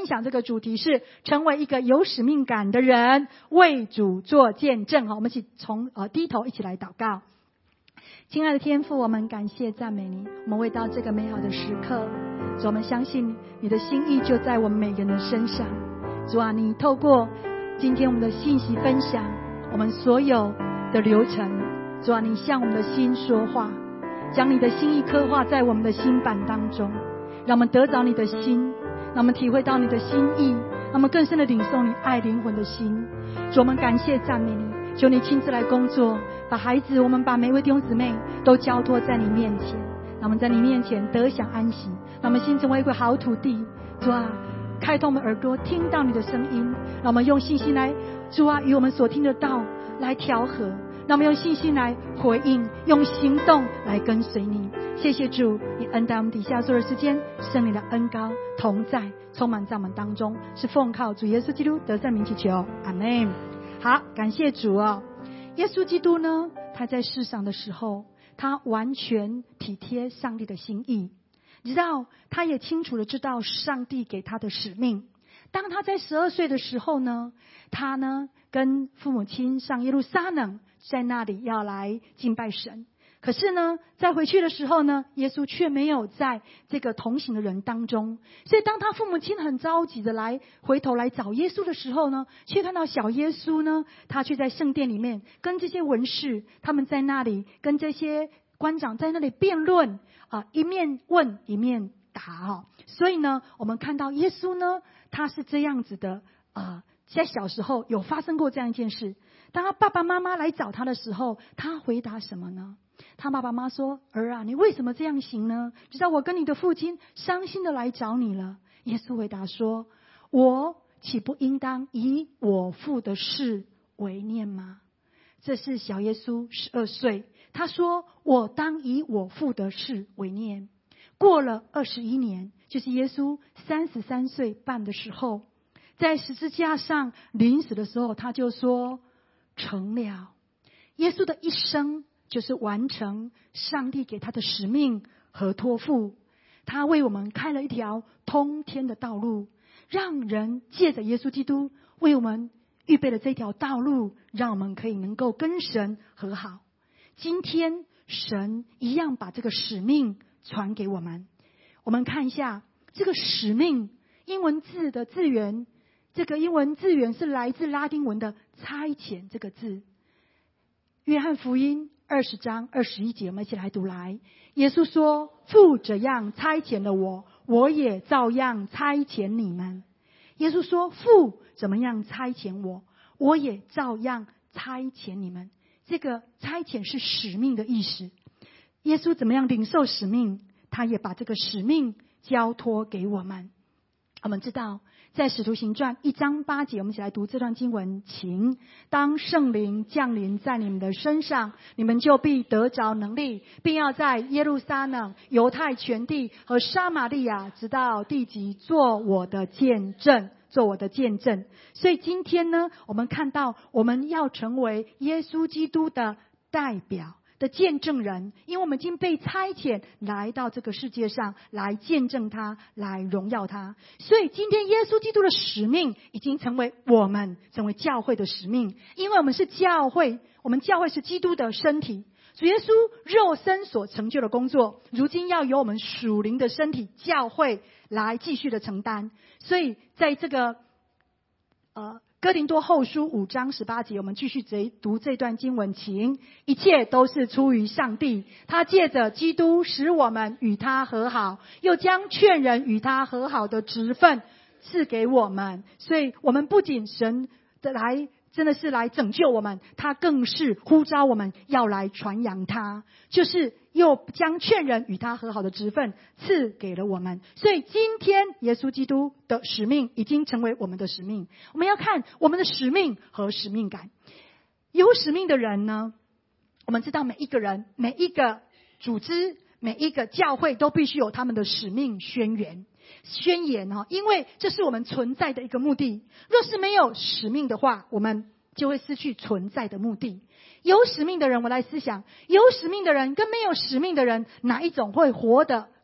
享这个主题是成为一个有使命感的人，为主做见证。我们一起低头一起来祷告。亲爱的天父，我们感谢赞美你，我们为到这个美好的时刻，主，我们相信你的心意就在我们每个人的身上。主啊，你透过今天我们的信息分享，我们所有的流程，主啊，你向我们的心说话，将你的心意刻画在我们的心版当中，让我们得着你的心，让我们体会到你的心意，让我们更深的领受你爱灵魂的心。主，我们感谢赞美你，求你亲自来工作，把孩子，我们把每一位弟兄姊妹都交托在你面前，让我们在你面前得享安息，让我们心成为一块好土地。主啊，开通我们耳朵，听到你的声音，让我们用信心来，主啊，与我们所听的道来调和，让我们用信心来回应，用行动来跟随你。谢谢主，你恩待我们底下所有的时间，圣灵的恩膏同在，充满在我们当中，是奉靠主耶稣基督得胜名祈求，阿们。好，感谢主哦。耶稣基督呢，他在世上的时候，他完全体贴上帝的心意，你知道，他也清楚的知道上帝给他的使命。当他在12岁的时候呢，他呢跟父母亲上耶路撒冷，在那里要来敬拜神。可是呢，在回去的时候呢，耶稣却没有在这个同行的人当中。所以当他父母亲很着急的回头来找耶稣的时候呢，却看到小耶稣呢，他却在圣殿里面跟这些文士，他们在那里跟这些官长在那里辩论一面问一面答所以呢，我们看到耶稣呢，他是这样子的在小时候有发生过这样一件事。当他爸爸妈妈来找他的时候，他回答什么呢？他爸爸妈妈说：儿啊，你为什么这样行呢？直到我跟你的父亲伤心的来找你了。耶稣回答说：我岂不应当以我父的事为念吗？这是小耶稣12岁，他说我当以我父的事为念。过了21年，就是耶稣33岁半的时候，在十字架上临死的时候，他就说成了。耶稣的一生就是完成上帝给他的使命和托付，他为我们开了一条通天的道路，让人借着耶稣基督为我们预备了这条道路，让我们可以能够跟神和好。今天神一样把这个使命传给我们。我们看一下这个使命英文字的字源，这个英文字源是来自拉丁文的差遣这个字。约翰福音20章21节，我们一起来读来。耶稣说：父怎样差遣了我，我也照样差遣你们。耶稣说：父怎么样差遣我，我也照样差遣你们。这个差遣是使命的意思。耶稣怎么样领受使命，他也把这个使命交托给我们。我们知道在使徒行传1章8节，我们一起来读这段经文。请当圣灵降临在你们的身上，你们就必得着能力，并要在耶路撒冷、犹太全地和撒玛利亚直到地极做我的见证。所以今天呢，我们看到我们要成为耶稣基督的代表的见证人，因为我们已经被差遣来到这个世界上来见证他，来荣耀他。所以今天耶稣基督的使命已经成为教会的使命，因为我们是教会，我们教会是基督的身体。主耶稣肉身所成就的工作，如今要由我们属灵的身体教会来继续的承担。所以在这个哥林多后书5章18节，我们继续读这段经文。请一切都是出于上帝，他借着基督使我们与他和好，又将劝人与他和好的职分赐给我们。所以我们不仅神的真的是来拯救我们，他更是呼召我们要来传扬他，就是又将劝人与他和好的职分赐给了我们。所以今天耶稣基督的使命已经成为我们的使命。我们要看我们的使命和使命感。有使命的人呢，我们知道每一个人、每一个组织、每一个教会都必须有他们的使命宣言，因为这是我们存在的一个目的。若是没有使命的话，我们就会失去存在的目的。有使命的人，我来思想，有使命的人跟没有使命的人，哪一种会活得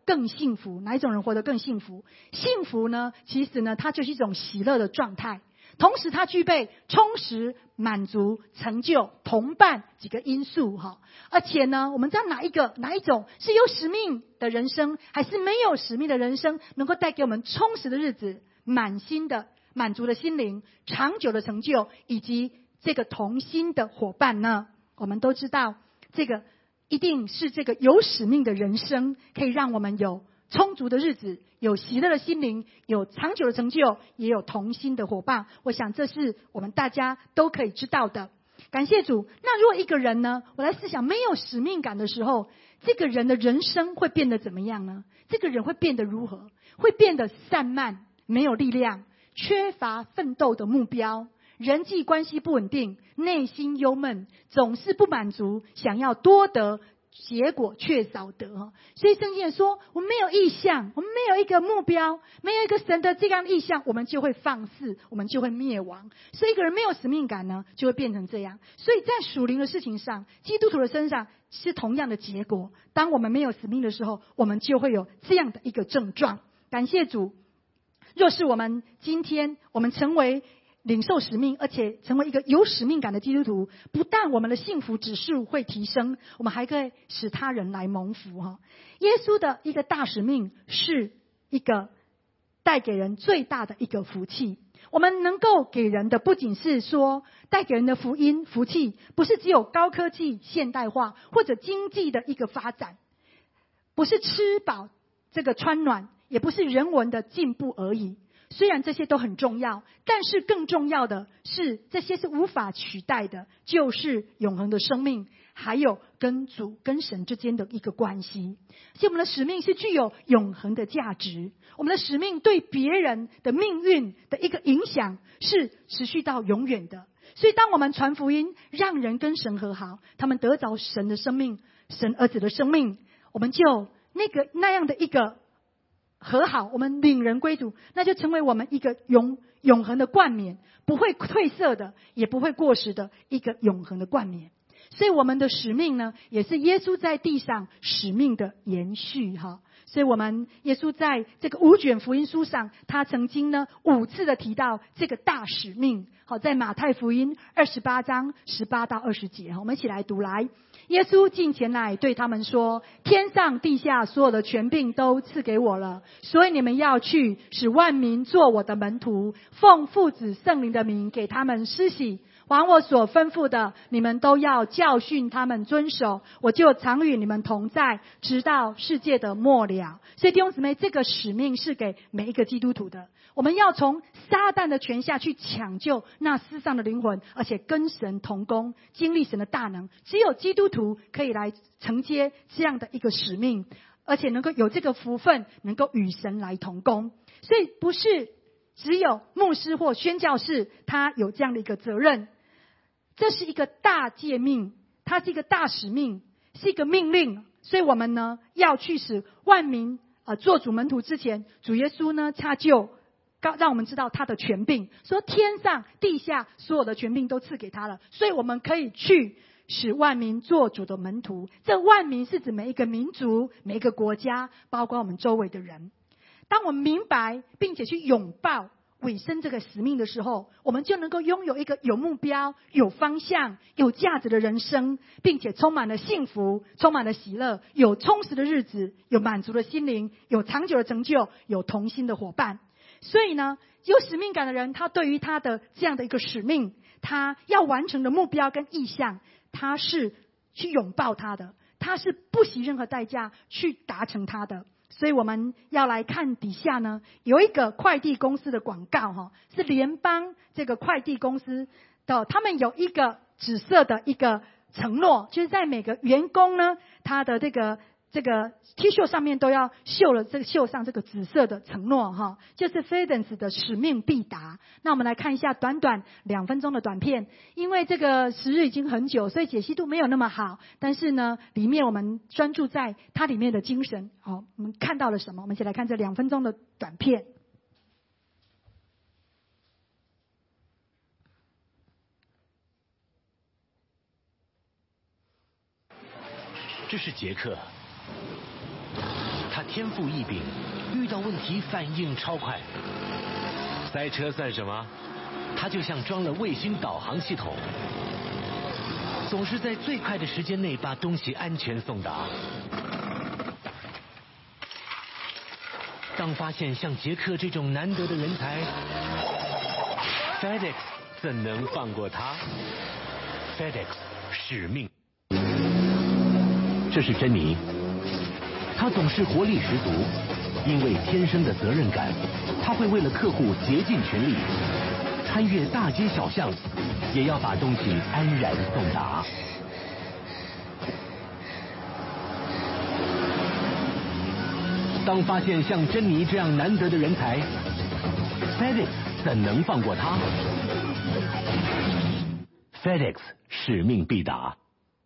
更幸福？哪一种人活得更幸福？幸福呢，其实呢，它就是一种喜乐的状态，同时它具备充实、满足、成就、同伴几个因素哈。而且呢，我们知道哪一种是有使命的人生，还是没有使命的人生，能够带给我们充实的日子、满足的心灵、长久的成就，以及这个同心的伙伴呢？我们都知道，这个一定是这个有使命的人生，可以让我们有充足的日子，有喜乐的心灵，有长久的成就，也有同心的伙伴。我想这是我们大家都可以知道的。感谢主。那如果一个人呢，我来思想没有使命感的时候，这个人的人生会变得怎么样呢？这个人会变得如何？会变得散漫，没有力量，缺乏奋斗的目标，人际关系不稳定，内心忧闷，总是不满足，想要多得，结果却少得。所以圣经也说，我们没有意向，我们没有一个目标，没有一个神的这样的意向，我们就会放肆，我们就会灭亡。所以一个人没有使命感呢，就会变成这样。所以在属灵的事情上，基督徒的身上是同样的结果。当我们没有使命的时候，我们就会有这样的一个症状。感谢主。若是我们今天我们成为领受使命，而且成为一个有使命感的基督徒，不但我们的幸福指数会提升，我们还可以使他人来蒙福哈。耶稣的一个大使命是一个带给人最大的一个福气。我们能够给人的不仅是说带给人的福音福气，不是只有高科技现代化或者经济的一个发展，不是吃饱这个穿暖，也不是人文的进步而已。虽然这些都很重要，但是更重要的是，这些是无法取代的，就是永恒的生命，还有跟主跟神之间的一个关系。所以我们的使命是具有永恒的价值，我们的使命对别人的命运的一个影响是持续到永远的。所以当我们传福音，让人跟神和好，他们得着神的生命，神儿子的生命，我们就那样的一个和好，我们领人归主，那就成为我们一个永恒的冠冕，不会褪色的，也不会过时的一个永恒的冠冕。所以我们的使命呢，也是耶稣在地上使命的延续哈。所以我们耶稣在这个5卷福音书上，他曾经呢5次的提到这个大使命。好，在马太福音28章18到20节，我们一起来读来。耶稣近前来对他们说，天上地下所有的权柄都赐给我了，所以你们要去，使万民做我的门徒，奉父子圣灵的名给他们施洗，凡我所吩咐的，你们都要教训他们遵守，我就常与你们同在，直到世界的末了。所以弟兄姊妹，这个使命是给每一个基督徒的。我们要从撒旦的权下去抢救那世上的灵魂，而且跟神同工，经历神的大能。只有基督徒可以来承接这样的一个使命，而且能够有这个福分，能够与神来同工。所以不是只有牧师或宣教士他有这样的一个责任，这是一个大诫命，它是一个大使命，是一个命令。所以我们呢要去使万民做主门徒之前，主耶稣呢他就让我们知道他的权柄，说天上地下所有的权柄都赐给他了，所以我们可以去使万民做主的门徒。这万民是指每一个民族，每一个国家，包括我们周围的人。当我们明白并且去拥抱委身这个使命的时候，我们就能够拥有一个有目标、有方向、有价值的人生，并且充满了幸福，充满了喜乐，有充实的日子，有满足的心灵，有长久的成就，有同心的伙伴。所以呢，有使命感的人，他对于他的这样的一个使命，他要完成的目标跟意向，他是去拥抱他的，他是不惜任何代价去达成他的。所以我们要来看底下呢，有一个快递公司的广告是联邦这个快递公司的，他们有一个紫色的一个承诺，就是在每个员工呢，他的这个 T 恤上面都要绣上这个紫色的承诺就是 Fidence 的使命必达。那我们来看一下短短2分钟的短片，因为这个时日已经很久，所以解析度没有那么好，但是呢里面我们专注在它里面的精神。好，我们看到了什么？我们一起来看这2分钟的短片。 这是杰克，他天赋异禀，遇到问题反应超快。塞车算什么？他就像装了卫星导航系统，总是在最快的时间内把东西安全送达。当发现像杰克这种难得的人才， FedEx 怎能放过他？ FedEx 使命。这是珍妮，她总是活力十足，因为天生的责任感，她会为了客户竭尽全力，穿越大街小巷，也要把东西安然送达。当发现像珍妮这样难得的人才， FedEx 怎能放过他？ FedEx 使命必达。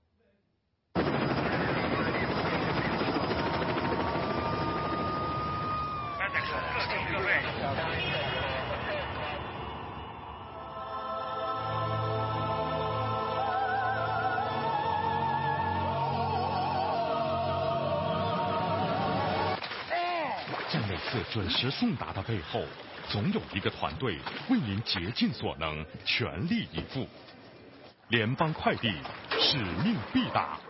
在每次准时送达的背后，总有一个团队为您竭尽所能，全力以赴。联邦快递，使命必达。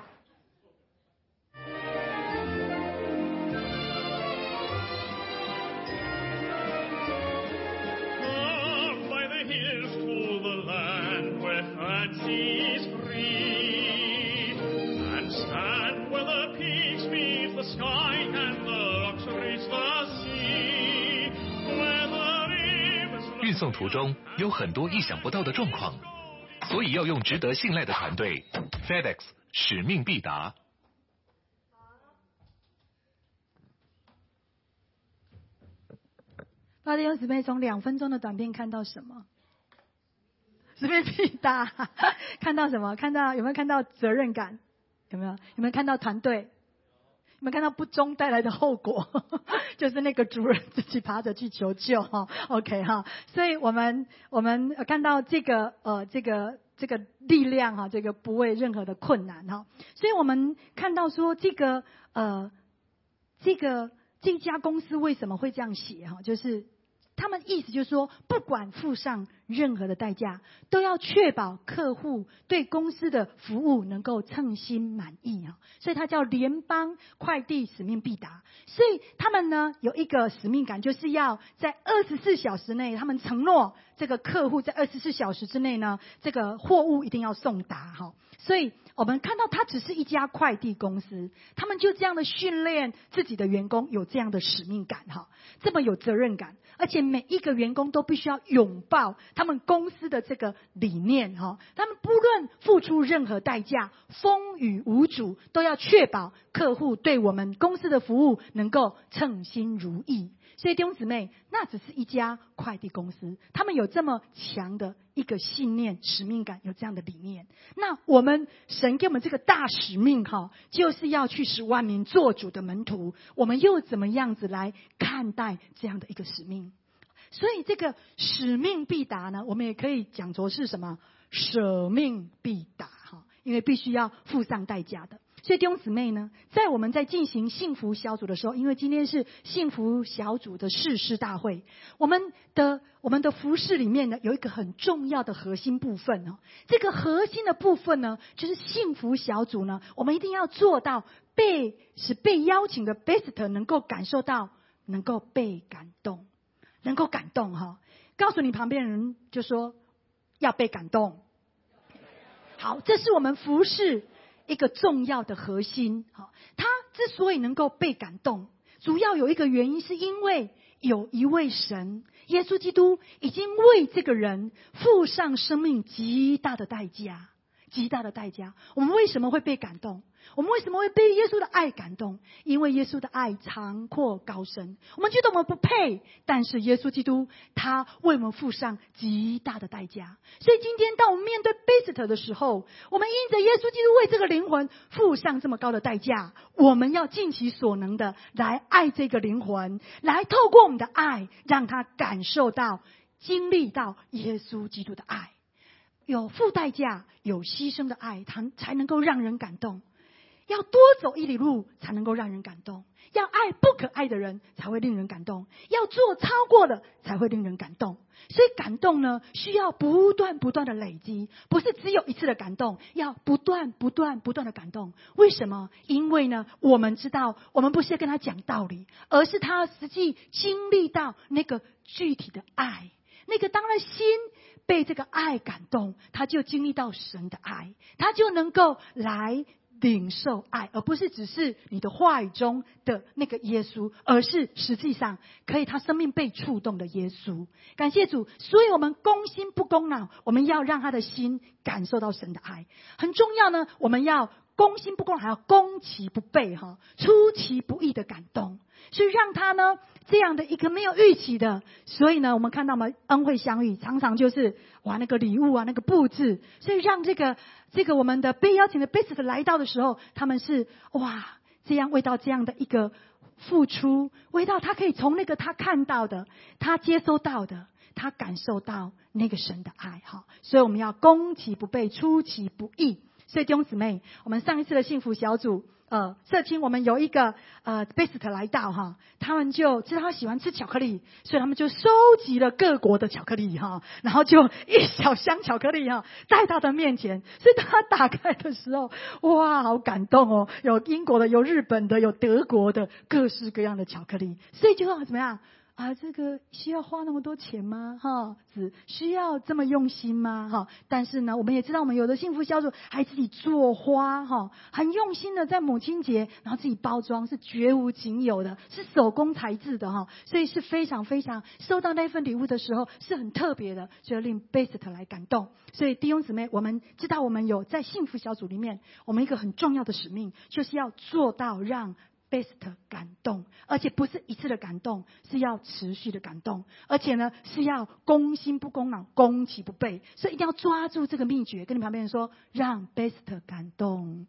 运送途中有很多意想不到的状况，所以要用值得信赖的团队。FedEx 使命必达。 巴弟兄姊妹，从2分钟的短片看到什么？使命必达。看到什么？有没有看到责任感？有没有看到团队？有没有看到不忠带来的后果？就是那个主人自己爬着去求救哈。OK 哈，所以我们看到这个力量哈，这个不畏任何的困难哈。所以我们看到说这家公司为什么会这样写哈，就是他们意思就是说，不管付上任何的代价，都要确保客户对公司的服务能够称心满意啊。所以它叫联邦快递使命必达。所以他们呢有一个使命感，就是要在24小时内，他们承诺这个客户在24小时之内呢，这个货物一定要送达哈。所以我们看到它只是一家快递公司，他们就这样的训练自己的员工有这样的使命感哈，这么有责任感，而且每一个员工都必须要拥抱他们公司的这个理念哈，他们不论付出任何代价，风雨无阻，都要确保客户对我们公司的服务能够称心如意。所以弟兄姊妹，那只是一家快递公司，他们有这么强的一个信念、使命感，有这样的理念。那我们神给我们这个大使命哈，就是要去使万民做主的门徒。我们又怎么样子来看待这样的一个使命？所以这个使命必达呢，我们也可以讲作是什么？舍命必达哈，因为必须要付上代价的。所以弟兄姊妹呢，在我们在进行幸福小组的时候，因为今天是幸福小组的誓师大会，我们的服事里面呢有一个很重要的核心部分哦。这个核心的部分呢，就是幸福小组呢，我们一定要做到使被邀请的 visitor 能够感受到，能够被感动，能够感动哈。告诉你旁边人就说要被感动。好，这是我们服事一个重要的核心。他之所以能够被感动，主要有一个原因，是因为有一位神耶稣基督已经为这个人付上生命极大的代价，极大的代价。我们为什么会被感动？我们为什么会被耶稣的爱感动？因为耶稣的爱长阔高深，我们觉得我们不配，但是耶稣基督他为我们付上极大的代价。所以今天当我们面对 visitor 的时候，我们因着耶稣基督为这个灵魂付上这么高的代价，我们要尽其所能的来爱这个灵魂，来透过我们的爱让他感受到经历到耶稣基督的爱。有付代价有牺牲的爱，才能够让人感动。 要多走一里路才能够让人感动，要爱不可爱的人才会令人感动，要做超过了才会令人感动。所以感动呢，需要不断的累积，不是只有一次的感动，要不断的感动。为什么？因为呢，我们知道，我们不是跟他讲道理，而是他实际经历到那个具体的爱，那个当他心被这个爱感动，他就经历到神的爱，他就能够来领受爱，而不是只是你的话语中的那个耶稣，而是实际上可以他生命被触动的耶稣。感谢主，所以我们攻心不攻脑，我们要让他的心感受到神的爱。很重要呢，我们要攻心不攻脑，还要攻其不备，出其不意的感动，所以让他呢这样的一个没有预期的，所以呢我们看到我们恩惠相遇常常就是那个礼物那个布置，所以让这个我们的被邀请的 Best 来到的时候，他们是这样为到这样的一个付出，为到他可以从那个他看到的，他接收到的，他感受到那个神的爱。所以我们要攻其不备，出其不意。所以弟兄姊妹，我们上一次的幸福小组社青，我们有一个Best 来到他们就知道他喜欢吃巧克力，所以他们就收集了各国的巧克力然后就一小箱巧克力带到他面前，所以他打开的时候，好感动哦，有英国的，有日本的，有德国的，各式各样的巧克力。所以就怎么样这个需要花那么多钱吗？只需要这么用心吗？但是呢，我们也知道，我们有的幸福小组还自己做花，很用心的在母亲节，然后自己包装，是绝无仅有的，是手工材质的所以是非常非常收到那份礼物的时候是很特别的，就令 Best 来感动。所以弟兄姊妹，我们知道我们有在幸福小组里面，我们一个很重要的使命，就是要做到让Best 感动，而且不是一次的感动，是要持续的感动，而且呢是要攻心不攻脑，攻其不备。所以一定要抓住这个秘诀，跟你旁边人说，让 Best 感动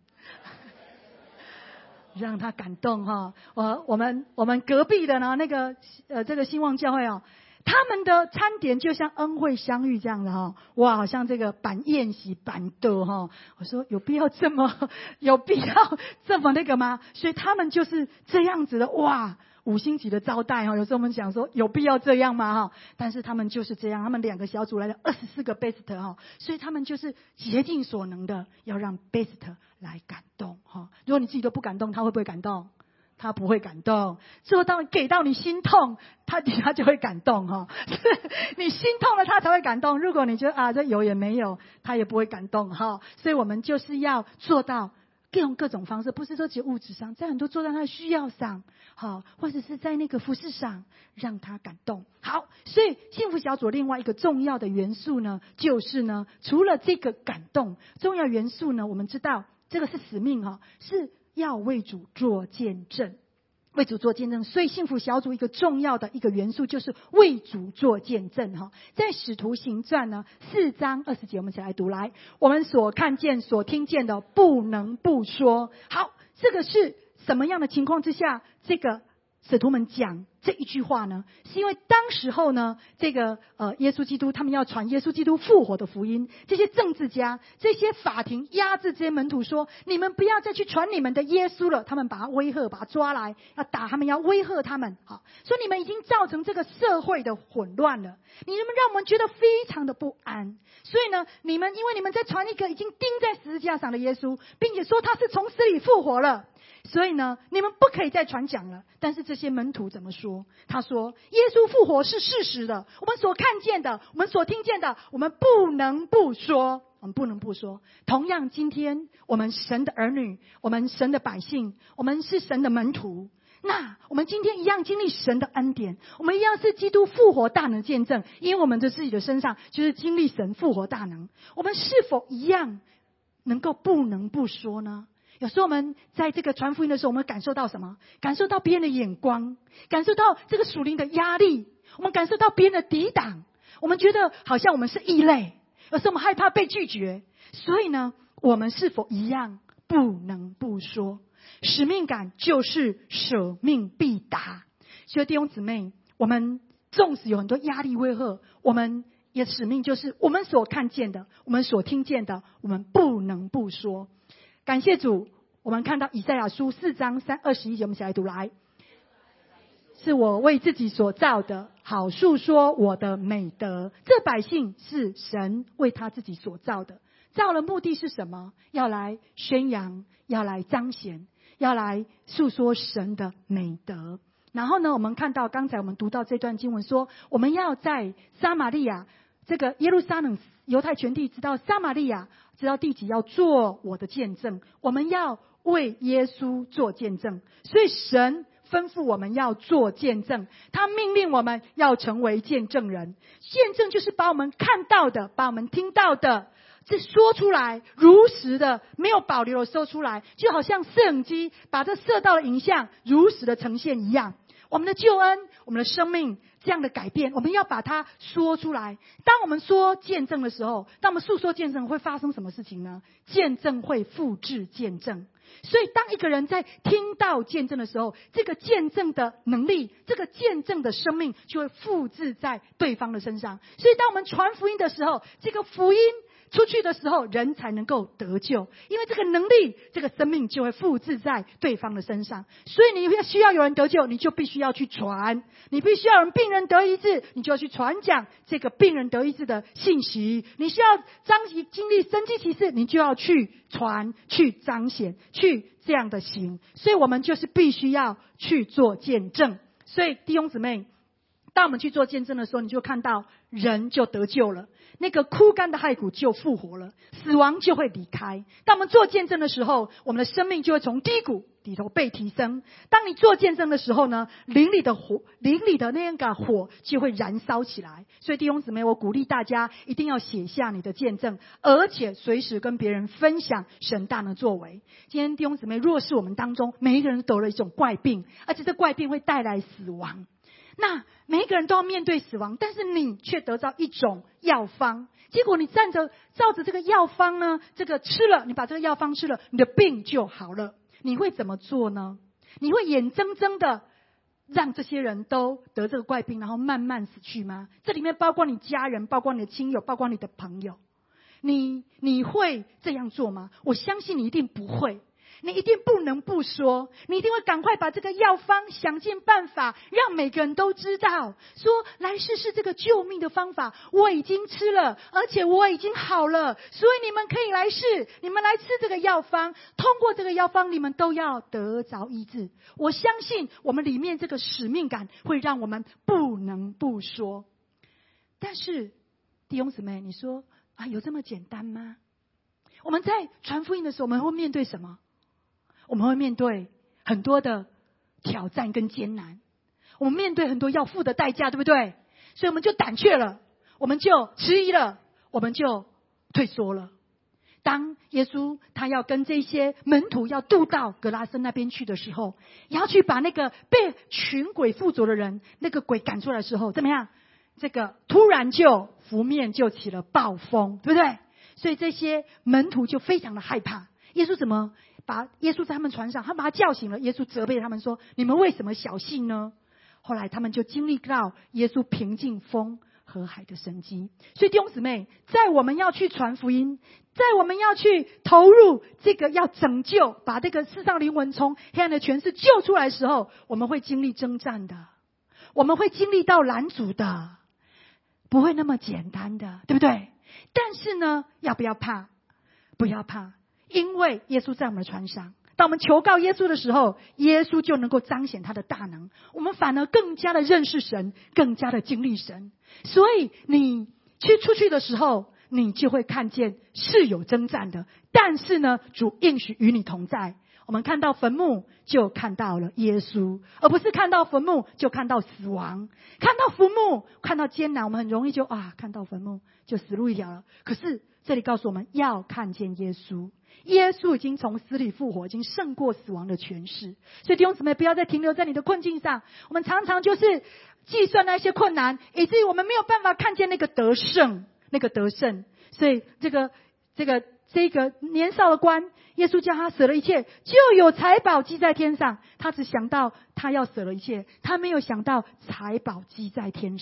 让他感动我们隔壁的呢，那个这个兴旺教会他们的餐点就像恩惠相遇这样的好像这个办宴席办的我说有必要这么那个吗？所以他们就是这样子的5星级的招待有时候我们讲说有必要这样吗但是他们就是这样，他们2个小组来了24个 Best 所以他们就是竭尽所能的要让 Best 来感动如果你自己都不感动，他会不会感动？他不会感动。做到给到你心痛，他就会感动你心痛了他才会感动，如果你觉得这有也没有，他也不会感动所以我们就是要做到用各种方式，不是说只有物质上，在很多做到他的需要上或者是在那个服事上让他感动。好，所以幸福小组另外一个重要的元素呢，就是呢除了这个感动，重要元素呢，我们知道这个是使命是要为主做见证，为主做见证。所以幸福小组一个重要的一个元素就是为主做见证在使徒行传呢4章20节，我们一起来读来，我们所看见所听见的不能不说。好，这个是什么样的情况之下这个使徒们讲这一句话呢？是因为当时候呢，这个耶稣基督他们要传耶稣基督复活的福音，这些政治家、这些法庭压制这些门徒说，你们不要再去传你们的耶稣了，他们把他威吓，把他抓来要打他们，要威吓他们说你们已经造成这个社会的混乱了，你们让我们觉得非常的不安，所以呢因为你们在传一个已经钉在十字架上的耶稣，并且说他是从死里复活了，所以呢你们不可以再传讲了。但是这些门徒怎么说？他说耶稣复活是事实的，我们所看见的，我们所听见的，我们不能不说，我们不能不说。同样今天我们神的儿女，我们神的百姓，我们是神的门徒，那我们今天一样经历神的恩典，我们一样是基督复活大能见证，因为我们在自己的身上就是经历神复活大能，我们是否一样能够不能不说呢？有时候我们在这个传福音的时候，我们感受到什么？感受到别人的眼光，感受到这个属灵的压力，我们感受到别人的抵挡，我们觉得好像我们是异类，有时候我们害怕被拒绝，所以呢我们是否一样不能不说？使命感就是舍命必达。所以弟兄姊妹，我们纵使有很多压力威吓，我们也使命就是我们所看见的，我们所听见的，我们不能不说。感谢主， 我们看到以赛亚书4章21节，我们一起来读来。是我为自己所造的，好述说我的美德。这百姓是神为他自己所造的，造的目的是什么？要来宣扬，要来彰显，要来述说神的美德。然后呢，我们看到刚才我们读到这段经文说，我们要在撒玛利亚，这个耶路撒冷犹太全地，直到撒玛利亚，直到地极，要做我的见证。我们要为耶稣做见证，所以神吩咐我们要做见证，他命令我们要成为见证人。见证就是把我们看到的，把我们听到的，这说出来，如实的，没有保留的说出来，就好像摄影机把这摄到的影像如实的呈现一样。我们的救恩，我们的生命这样的改变，我们要把它说出来。当我们说见证的时候，当我们诉说见证，会发生什么事情呢？见证会复制见证。所以当一个人在听到见证的时候，这个见证的能力，这个见证的生命就会复制在对方的身上。所以当我们传福音的时候，这个福音出去的时候，人才能够得救，因为这个能力，这个生命就会复制在对方的身上。所以你需要有人得救，你就必须要去传，你必须要有病人得医治，你就要去传讲这个病人得医治的信息。你需要经历神迹奇事，你就要去传，去彰显，去这样的行。所以我们就是必须要去做见证。所以弟兄姊妹，当我们去做见证的时候，你就看到人就得救了，那个枯干的骸骨就复活了，死亡就会离开。当我们做见证的时候，我们的生命就会从低谷里头被提升。当你做见证的时候呢，灵里的那个火就会燃烧起来。所以弟兄姊妹，我鼓励大家一定要写下你的见证，而且随时跟别人分享神大的作为。今天弟兄姊妹，若是我们当中每一个人都得了一种怪病，而且这怪病会带来死亡，那每一个人都要面对死亡，但是你却得到一种药方，结果你照着这个药方呢，这个吃了，你把这个药方吃了，你的病就好了。你会怎么做呢？你会眼睁睁的让这些人都得这个怪病，然后慢慢死去吗？这里面包括你家人，包括你的亲友，包括你的朋友，你会这样做吗？我相信你一定不会。你一定不能不说，你一定会赶快把这个药方想尽办法让每个人都知道，说来试试这个救命的方法，我已经吃了，而且我已经好了，所以你们可以来试，你们来吃这个药方，通过这个药方你们都要得着医治。我相信我们里面这个使命感会让我们不能不说。但是弟兄姊妹，你说啊，有这么简单吗？我们在传福音的时候，我们会面对什么？我们会面对很多的挑战跟艰难，我们面对很多要付的代价，对不对？所以我们就胆怯了，我们就迟疑了，我们就退缩了。当耶稣他要跟这些门徒要渡到格拉森那边去的时候，也要去把那个被群鬼附着的人，那个鬼赶出来的时候，怎么样？这个突然就湖面就起了暴风，对不对？所以这些门徒就非常的害怕。耶稣怎么把耶稣在他们船上，他把他叫醒了。耶稣责备他们说：“你们为什么小信呢？”后来他们就经历到耶稣平静风和海的神迹。所以弟兄姊妹，在我们要去传福音，在我们要去投入这个要拯救，把这个世上灵魂从黑暗的权势救出来的时候，我们会经历征战的，我们会经历到拦阻的，不会那么简单的，对不对？但是呢，要不要怕？不要怕。因为耶稣在我们的船上，当我们求告耶稣的时候，耶稣就能够彰显他的大能，我们反而更加的认识神，更加的经历神。所以你出去的时候，你就会看见是有征战的，但是呢，主应许与你同在。我们看到坟墓就看到了耶稣，而不是看到坟墓就看到死亡。看到坟墓看到艰难，我们很容易就看到坟墓就死路一条了。可是这里告诉我们要看见耶稣，耶稣已经从死里复活，已经胜过死亡的权势。所以弟兄姊妹，不要再停留在你的困境上。我们常常就是计算那些困难，以至于我们没有办法看见那个得胜。所以这个年少的官，耶稣叫他舍了一切，就有财宝积在天上。他只想到他要舍了一切，他没有想到财宝积在天上。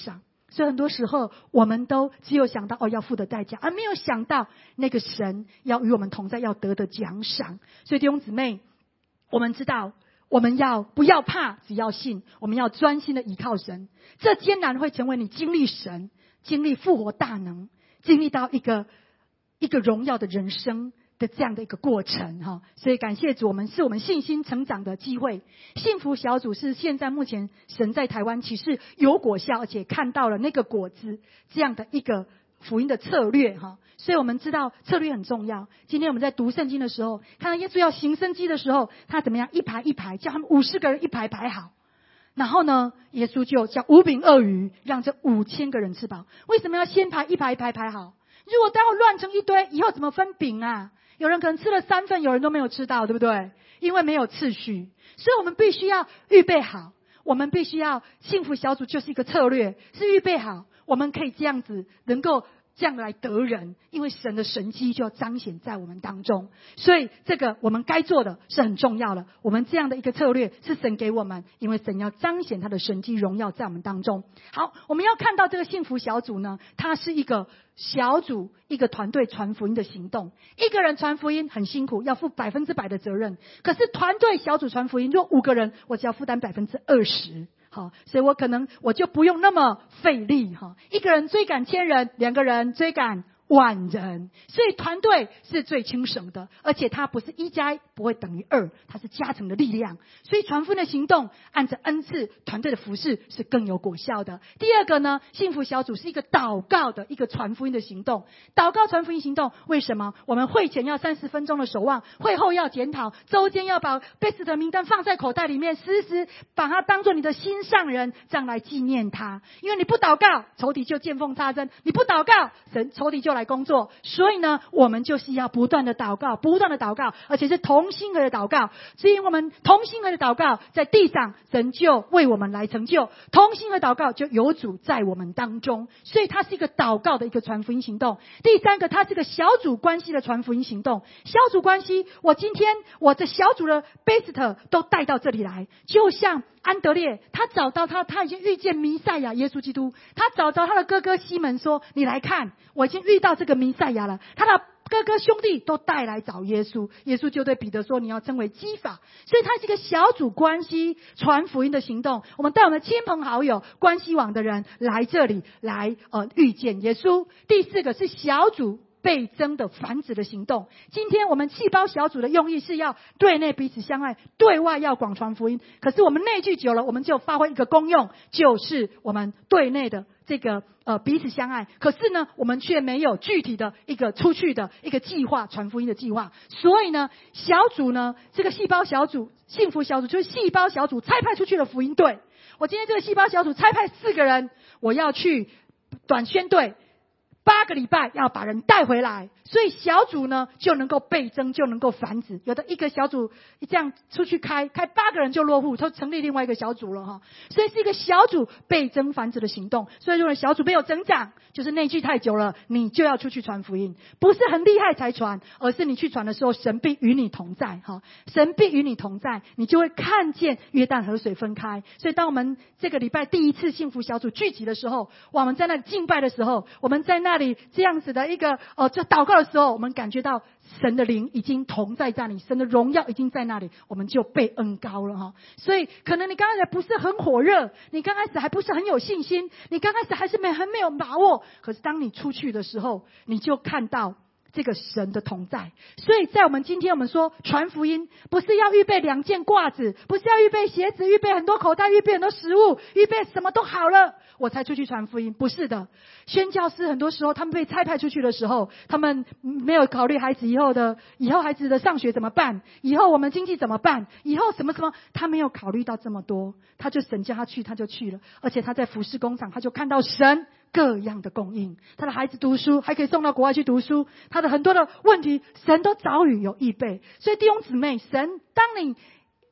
所以很多时候我们都只有想到要付的代价，而没有想到那个神要与我们同在，要得的奖赏。所以弟兄姊妹，我们知道我们要不要怕，只要信，我们要专心的依靠神。这艰难会成为你经历神，经历复活大能，经历到一个荣耀的人生的这样的一个过程哈。所以感谢主，我们信心成长的机会。幸福小组是现在目前神在台湾其实有果效，而且看到了那个果子，这样的一个福音的策略哈。所以我们知道策略很重要。今天我们在读圣经的时候，看到耶稣要行神迹的时候，他怎么样一排一排叫他们50个人一排排好，然后呢耶稣就叫5饼2鱼让这5000个人吃饱。为什么要先排一排一排排好？如果待会乱成一堆，以后怎么分饼啊？有人可能吃了3份，有人都没有吃到，对不对？因为没有次序。所以我们必须要预备好，我们必须要幸福小组就是一个策略，是预备好我们可以这样子能够这样来得人，因为神的神迹就要彰显在我们当中。所以这个我们该做的是很重要的，我们这样的一个策略是神给我们，因为神要彰显他的神迹荣耀在我们当中。好，我们要看到这个幸福小组呢，它是一个小组，一个团队传福音的行动。一个人传福音很辛苦，要负100%的责任，可是团队小组传福音，如果5个人，我只要负担20%。好，所以我就不用那么费力哈。一个人追赶1000人，2个人追赶10000人，所以团队是最轻省的，而且它不是1+1不会等于2，它是加成的力量。所以传福音的行动按着恩赐，团队的服事是更有果效的。第二个呢，幸福小组是一个祷告的一个传福音的行动。祷告传福音行动，为什么？我们会前要30分钟的守望，会后要检讨，周间要把被死的名单放在口袋里面，时时把它当作你的心上人，这样来纪念他。因为你不祷告，仇敌就见缝插针；你不祷告，仇敌就来工作。所以呢，我们就是要不断的祷告，不断的祷告，而且是同心合的祷告。至于我们同心合的祷告，在地上神就为我们来成就，同心合祷告就有主在我们当中。所以它是一个祷告的一个传福音行动。第三个，它是个小组关系的传福音行动。小组关系，我今天我的小组的 best 都带到这里来，就像安德烈，他找到他已经遇见弥赛亚耶稣基督，他找到他的哥哥西门说，你来看，我已经遇到这个弥赛亚了。他的哥哥兄弟都带来找耶稣，耶稣就对彼得说，你要称为基法。所以它是一个小组关系传福音的行动。我们带我们的亲朋好友关系网的人来这里来遇见耶稣。第四个是小组倍增的繁殖的行动。今天我们细胞小组的用意是要对内彼此相爱，对外要广传福音。可是我们内聚久了，我们就发挥一个功用，就是我们对内的这个彼此相爱，可是呢我们却没有具体的一个出去的一个计划，传福音的计划。所以呢小组呢，这个细胞小组幸福小组就是细胞小组差派出去的福音队。我今天这个细胞小组差派4个人，我要去短宣队8个礼拜要把人带回来，所以小组呢就能够倍增，就能够繁殖。有的一个小组这样出去开8个人就落户，就成立另外一个小组了哈。所以是一个小组倍增繁殖的行动。所以如果小组没有增长，就是内聚太久了，你就要出去传福音，不是很厉害才传，而是你去传的时候，神必与你同在哈，神必与你同在，你就会看见约旦河水分开。所以当我们这个礼拜第一次幸福小组聚集的时候，我们在那里敬拜的时候，我们在那里这样子的一个就祷告的时候，我们感觉到神的灵已经同在那里，神的荣耀已经在那里，我们就被恩膏了哈。所以可能你刚开始不是很火热，你刚开始还不是很有信心，你刚开始还是很没有把握，可是当你出去的时候，你就看到这个神的同在。所以在我们今天我们说传福音，不是要预备2件褂子，不是要预备鞋子，预备很多口袋，预备很多食物，预备什么都好了我才出去传福音，不是的。宣教师很多时候他们被差派出去的时候，他们没有考虑孩子以后孩子的上学怎么办，以后我们经济怎么办，以后什么什么，他没有考虑到这么多，他就神叫他去他就去了。而且他在服事工厂，他就看到神各样的供应，他的孩子读书还可以送到国外去读书，他的很多的问题神都早已有预备。所以弟兄姊妹，神当你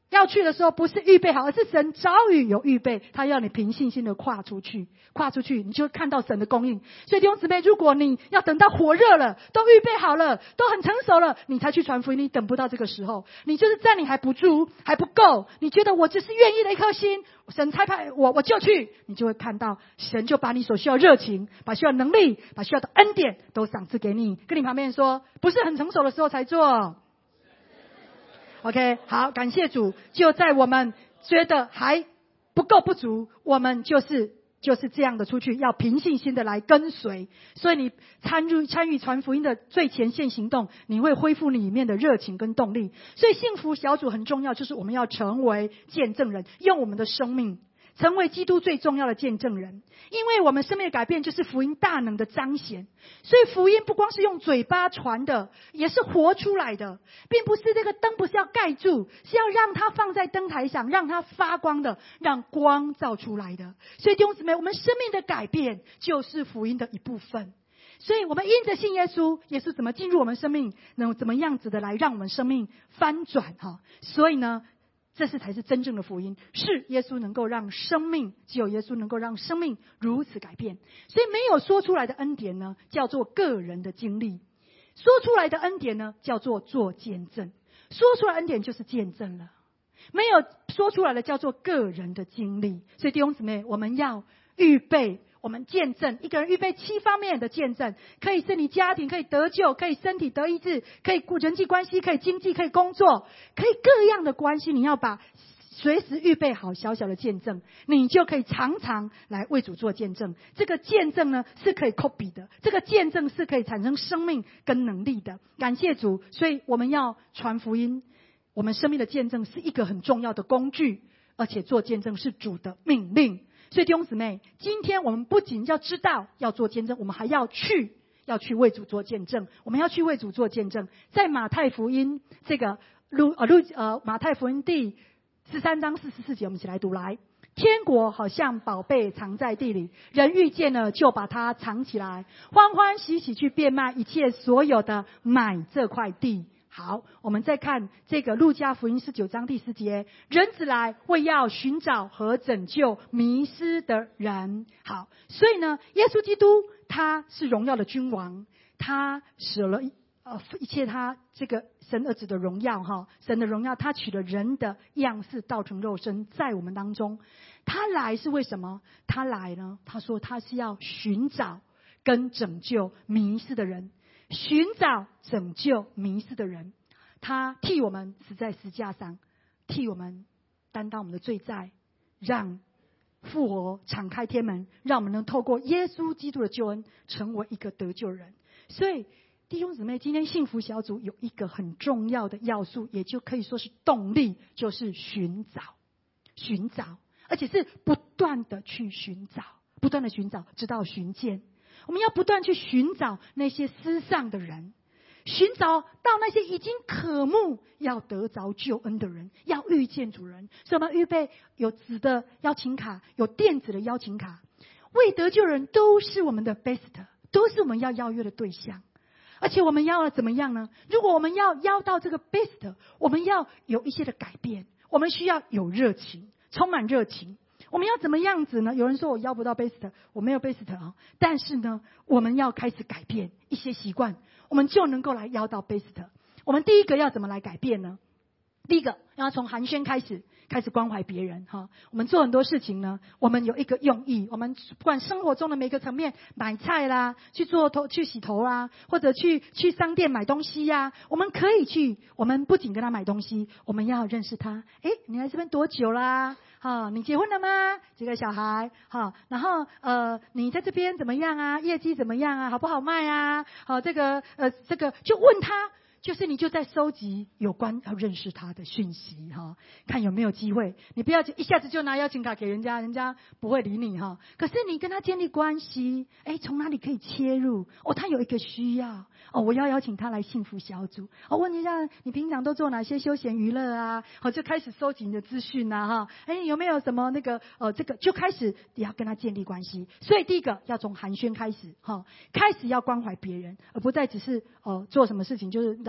要去的时候不是预备好，而是神早已有预备，他要你凭信心的跨出去，你就看到神的供应。所以弟兄姊妹，如果你要等到火热了，都预备好了，都很成熟了，你才去传福音，你等不到这个时候。你就是在你还不足还不够，你觉得我只是愿意的一颗心，神差派我就去，你就会看到神就把你所需要热情，把需要能力，把需要的恩典都赏赐给你。跟你旁边人说，不是很成熟的时候才做。OK， 好，感谢主。就在我们觉得还不够不足，我们就是这样的出去，要凭信心的来跟随。所以你参与传福音的最前线行动，你会恢复你里面的热情跟动力。所以幸福小组很重要，就是我们要成为见证人，用我们的生命成为基督最重要的见证人。因为我们生命的改变就是福音大能的彰显，所以福音不光是用嘴巴传的，也是活出来的，并不是这个灯不是要盖住，是要让它放在灯台上，让它发光的，让光照出来的。所以弟兄姊妹，我们生命的改变就是福音的一部分。所以我们因着信耶稣，耶稣怎么进入我们生命，能怎么样子的来让我们生命翻转哈？所以呢，这才是真正的福音，是耶稣能够让生命，只有耶稣能够让生命如此改变。所以没有说出来的恩典呢，叫做个人的经历；说出来的恩典呢，叫做做见证。说出来恩典就是见证了，没有说出来的叫做个人的经历。所以弟兄姊妹，我们要预备。我们见证，一个人预备7方面的见证，可以是你家庭可以得救，可以身体得医治，可以人际关系，可以经济，可以工作，可以各样的关系，你要把随时预备好小小的见证，你就可以常常来为主做见证。这个见证呢是可以 copy 的，这个见证是可以产生生命跟能力的。感谢主，所以我们要传福音，我们生命的见证是一个很重要的工具，而且做见证是主的命令。所以弟兄姊妹，今天我们不仅要知道要做见证，我们还要去为主做见证。我们要去为主做见证。在马太福音这个马太福音第13章44节，我们一起来读来。天国好像宝贝藏在地里，人遇见了就把它藏起来，欢欢喜喜去变卖一切所有的，买这块地。好，我们再看这个路加福音19章第10节，人子来为要寻找和拯救迷失的人。好，所以呢，耶稣基督他是荣耀的君王，他舍了一切他这个神儿子的荣耀哈，神的荣耀，他取了人的样式，道成肉身在我们当中。他来是为什么？他来呢？他说他是要寻找跟拯救迷失的人。寻找拯救迷失的人，他替我们死在十字架上，替我们担当我们的罪债，让复活敞开天门，让我们能透过耶稣基督的救恩成为一个得救人。所以弟兄姊妹，今天幸福小组有一个很重要的要素，也就可以说是动力，就是寻找，而且是不断的去寻找，直到寻见。我们要不断去寻找那些失丧的人，寻找到那些已经渴慕要得着救恩的人，要遇见主人。所以我们预备有纸的邀请卡，有电子的邀请卡，为得救人都是我们的 best， 都是我们要邀约的对象。而且我们要怎么样呢？如果我们要邀到这个 best， 我们要有一些的改变，我们需要有热情，充满热情。我们要怎么样子呢？有人说我邀不到 best， 我没有 best 啊，但是呢，我们要开始改变一些习惯，我们就能够来邀到 best。我们第一个要怎么来改变呢？第一个要从寒暄开始关怀别人哈。我们做很多事情呢，我们有一个用意，我们不管生活中的每个层面，买菜啦，去洗头啦，或者去商店买东西呀，我们可以去。我们不仅跟他买东西，我们要认识他。你来这边多久啦？你结婚了吗？几个小孩？然后你在这边怎么样啊？业绩怎么样啊？好不好卖啊？这个就问他。就是你就在收集有关要认识他的讯息哈，看有没有机会。你不要一下子就拿邀请卡给人家，人家不会理你哈。可是你跟他建立关系，从哪里可以切入？他有一个需要我要邀请他来幸福小组。问一下你平常都做哪些休闲娱乐啊？就开始收集你的资讯啊哈。有没有什么那个这个就开始也要跟他建立关系。所以第一个要从寒暄开始哈，开始要关怀别人，而不再只是做什么事情就是来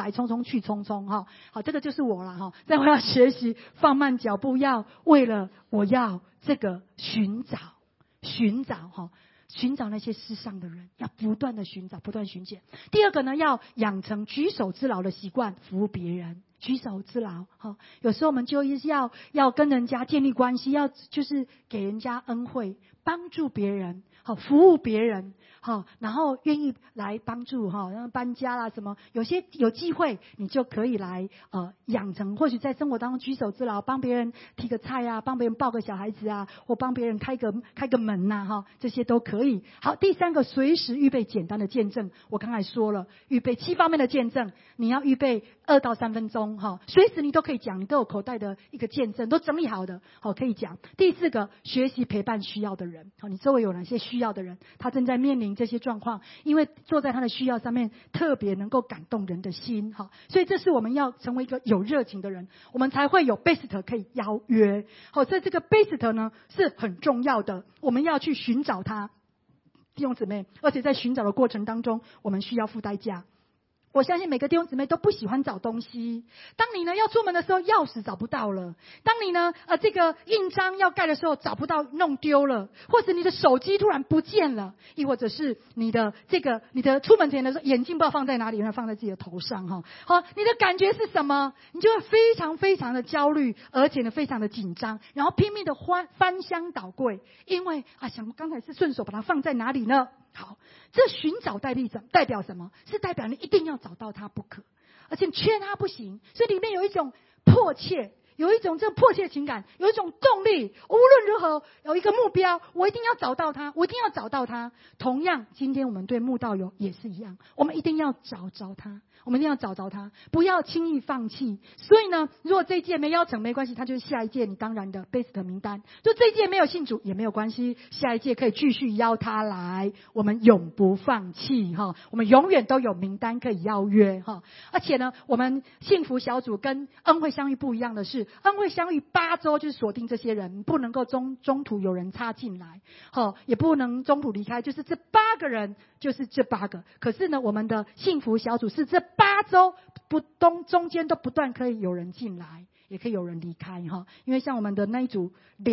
来匆匆去匆匆哈。好，这个就是我了哈。但我要学习放慢脚步，要为了我要这个寻找哈。寻找那些世上的人，要不断的寻找，不断寻捡。第二个呢，要养成举手之劳的习惯，服务别人。举手之劳，有时候我们就要跟人家建立关系，要就是给人家恩惠，帮助别人，服务别人，然后愿意来帮助然后搬家啦什么，有些有机会你就可以来养成，或许在生活当中举手之劳，帮别人提个菜啊，帮别人抱个小孩子啊，或帮别人开个门呐，这些都可以。好，第三个，随时预备简单的见证。我刚才说了，预备7方面的见证，你要预备2到3分钟随时你都可以讲，你都有口袋的一个见证，都整理好的可以讲。第4个，学习陪伴需要的人。你周围有哪些需要的人，他正在面临这些状况，因为坐在他的需要上面特别能够感动人的心所以这是我们要成为一个有热情的人，我们才会有 best 可以邀约所以这个 best 呢是很重要的，我们要去寻找他，弟兄姊妹，而且在寻找的过程当中我们需要付代价。我相信每个弟兄姊妹都不喜欢找东西。当你呢要出门的时候，钥匙找不到了；当你呢这个印章要盖的时候找不到，弄丢了，或者你的手机突然不见了，亦或者是你的出门前的时候眼镜不知道放在哪里，放在自己的头上好，你的感觉是什么？你就会非常非常的焦虑，而且呢非常的紧张，然后拼命的翻箱倒柜，因为想刚才是顺手把它放在哪里呢？好，这寻找代表什么？是代表你一定要找到它不可，而且缺它不行。所以里面有一种迫切，有一种这迫切情感，有一种动力，无论如何有一个目标，我一定要找到它，我一定要找到它。同样，今天我们对慕道友也是一样，我们一定要找着它，我们一定要找着它，不要轻易放弃。所以呢，如果这一届没邀成没关系，它就是下一届你当然的 best 名单。就这一届没有信主也没有关系，下一届可以继续邀他来，我们永不放弃我们永远都有名单可以邀约而且呢，我们幸福小组跟恩惠相遇不一样的是，恩惠相遇8周就是锁定这些人，不能够中途有人插进来也不能中途离开，就是这8个人就是这8个。可是呢，我们的幸福小组是这8周中间都不断可以有人进来，也可以有人离开因为像我们的那一组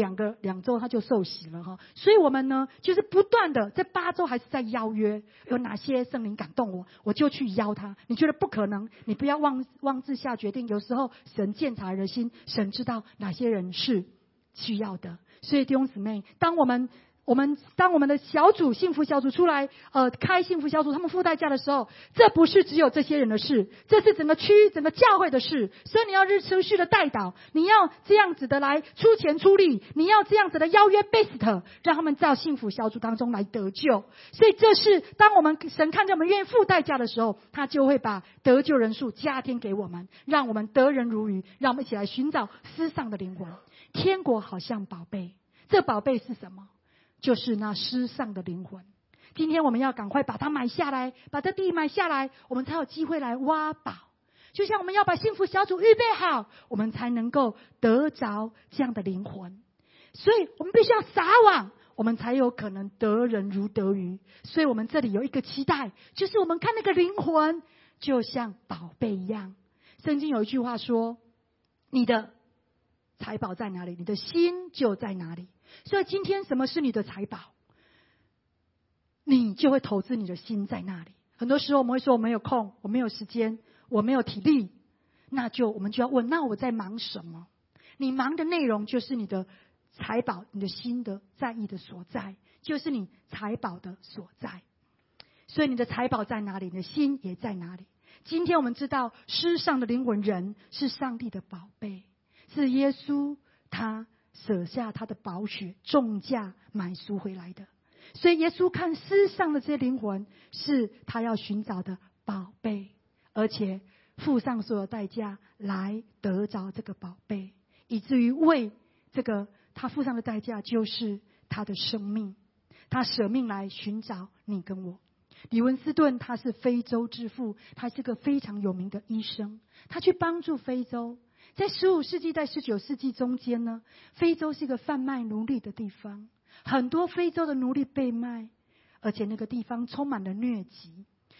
2周他就受洗了所以我们呢就是不断的这8周还是在邀约，有哪些圣灵感动我就去邀他。你觉得不可能，你不要妄自下决定，有时候神鉴察人心，神知道哪些人是需要的。所以弟兄姊妹，当我们的小组幸福小组出来开幸福小组，他们付代价的时候，这不是只有这些人的事，这是整个区整个教会的事。所以你要持续的带导，你要这样子的来出钱出力，你要这样子的邀约 best 让他们在幸福小组当中来得救。所以这是当我们神看见我们愿意付代价的时候，他就会把得救人数加添给我们，让我们得人如鱼。让我们一起来寻找世上的灵魂。天国好像宝贝，这宝贝是什么？就是那失丧的灵魂。今天我们要赶快把它买下来，把这地买下来，我们才有机会来挖宝。就像我们要把幸福小组预备好，我们才能够得着这样的灵魂。所以我们必须要撒网，我们才有可能得人如得鱼。所以我们这里有一个期待，就是我们看那个灵魂就像宝贝一样。圣经有一句话说，你的财宝在哪里，你的心就在哪里。所以今天什么是你的财宝，你就会投资你的心在那里。很多时候我们会说我没有空，我没有时间，我没有体力，我们就要问，那我在忙什么？你忙的内容就是你的财宝，你的心的在意的所在，就是你财宝的所在。所以你的财宝在哪里，你的心也在哪里。今天我们知道世上的灵魂人是上帝的宝贝，是耶稣他舍下他的宝血重价买赎回来的。所以耶稣看世上的这些灵魂是他要寻找的宝贝，而且付上所有代价来得着这个宝贝，以至于为这个他付上的代价就是他的生命，他舍命来寻找你跟我。李文斯顿他是非洲之父，他是个非常有名的医生，他去帮助非洲。在15世纪在19世纪中间呢，非洲是一个贩卖奴隶的地方，很多非洲的奴隶被卖，而且那个地方充满了疟疾。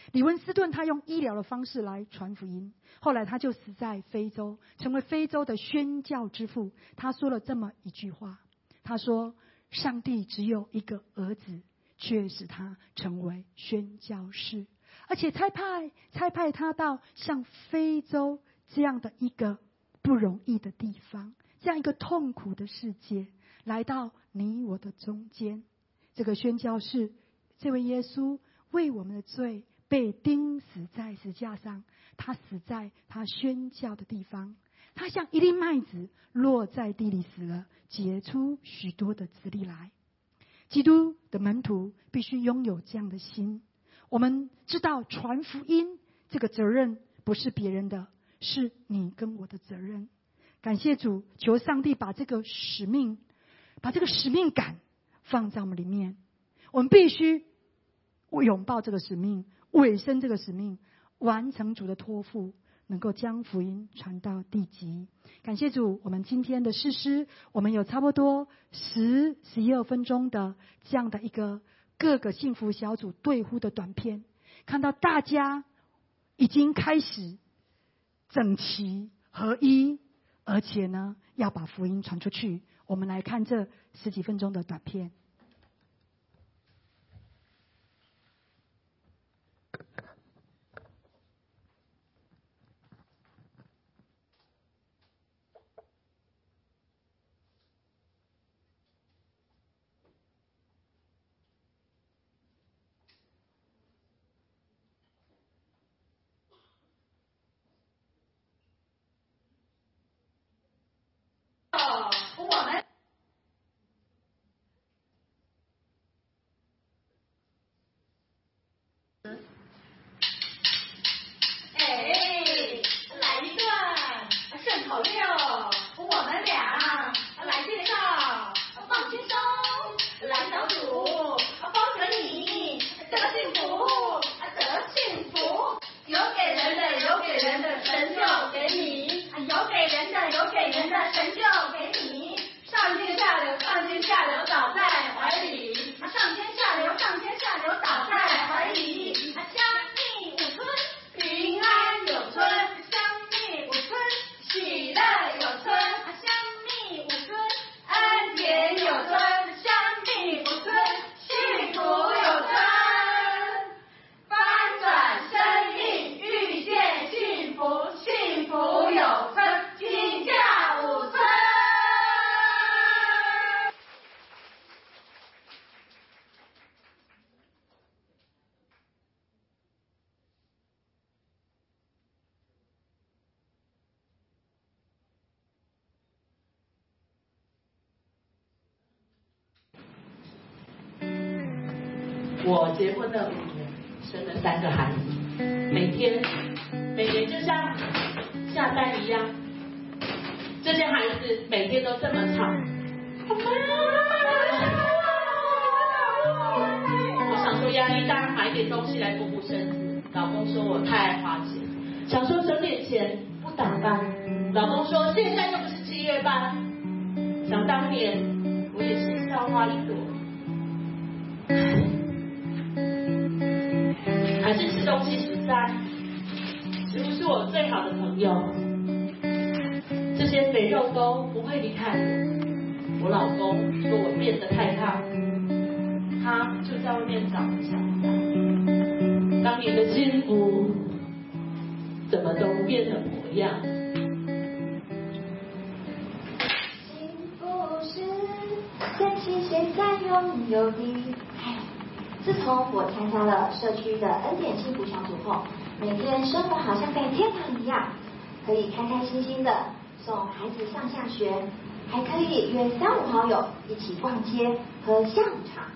李文斯顿他用医疗的方式来传福音，后来他就死在非洲，成为非洲的宣教之父。他说了这么一句话，他说：上帝只有一个儿子，却使他成为宣教士，而且差派他到像非洲这样的一个不容易的地方，这样一个痛苦的世界，来到你我的中间。这个宣教士，这位耶稣为我们的罪被钉死在十字架上，他死在他宣教的地方，他像一粒麦子落在地里死了，结出许多的子粒来。基督的门徒必须拥有这样的心。我们知道传福音这个责任不是别人的，是你跟我的责任。感谢主，求上帝把这个使命感放在我们里面，我们必须拥抱这个使命，委身这个使命，完成主的托付，能够将福音传到地极。感谢主，我们今天的士师，我们有差不多11分钟的这样的一个各个幸福小组对呼的短片，看到大家已经开始整齐合一，而且呢要把福音传出去。我们来看这10几分钟的短片。 我结婚了5年，生了3个孩子，每年就像下蛋一样，这些孩子每天都这么吵。我想说压力大，买点东西来补补身子。老公说我太爱花钱，想说省点钱不打扮。老公说现在又不是7月半，想当年我也是校花一朵。还是吃东西实在，食物是我最好的朋友。这些肥肉都不会离开我。我老公说我变得太胖，他就在外面找小三。当年的幸福怎么都变了模样。 幸福是珍惜现在拥有的。自从我参加了社区的恩典幸福小组后，每天生活好像在天堂一样，可以开开心心的送孩子上下学，还可以约3、5好友一起逛街喝下午茶。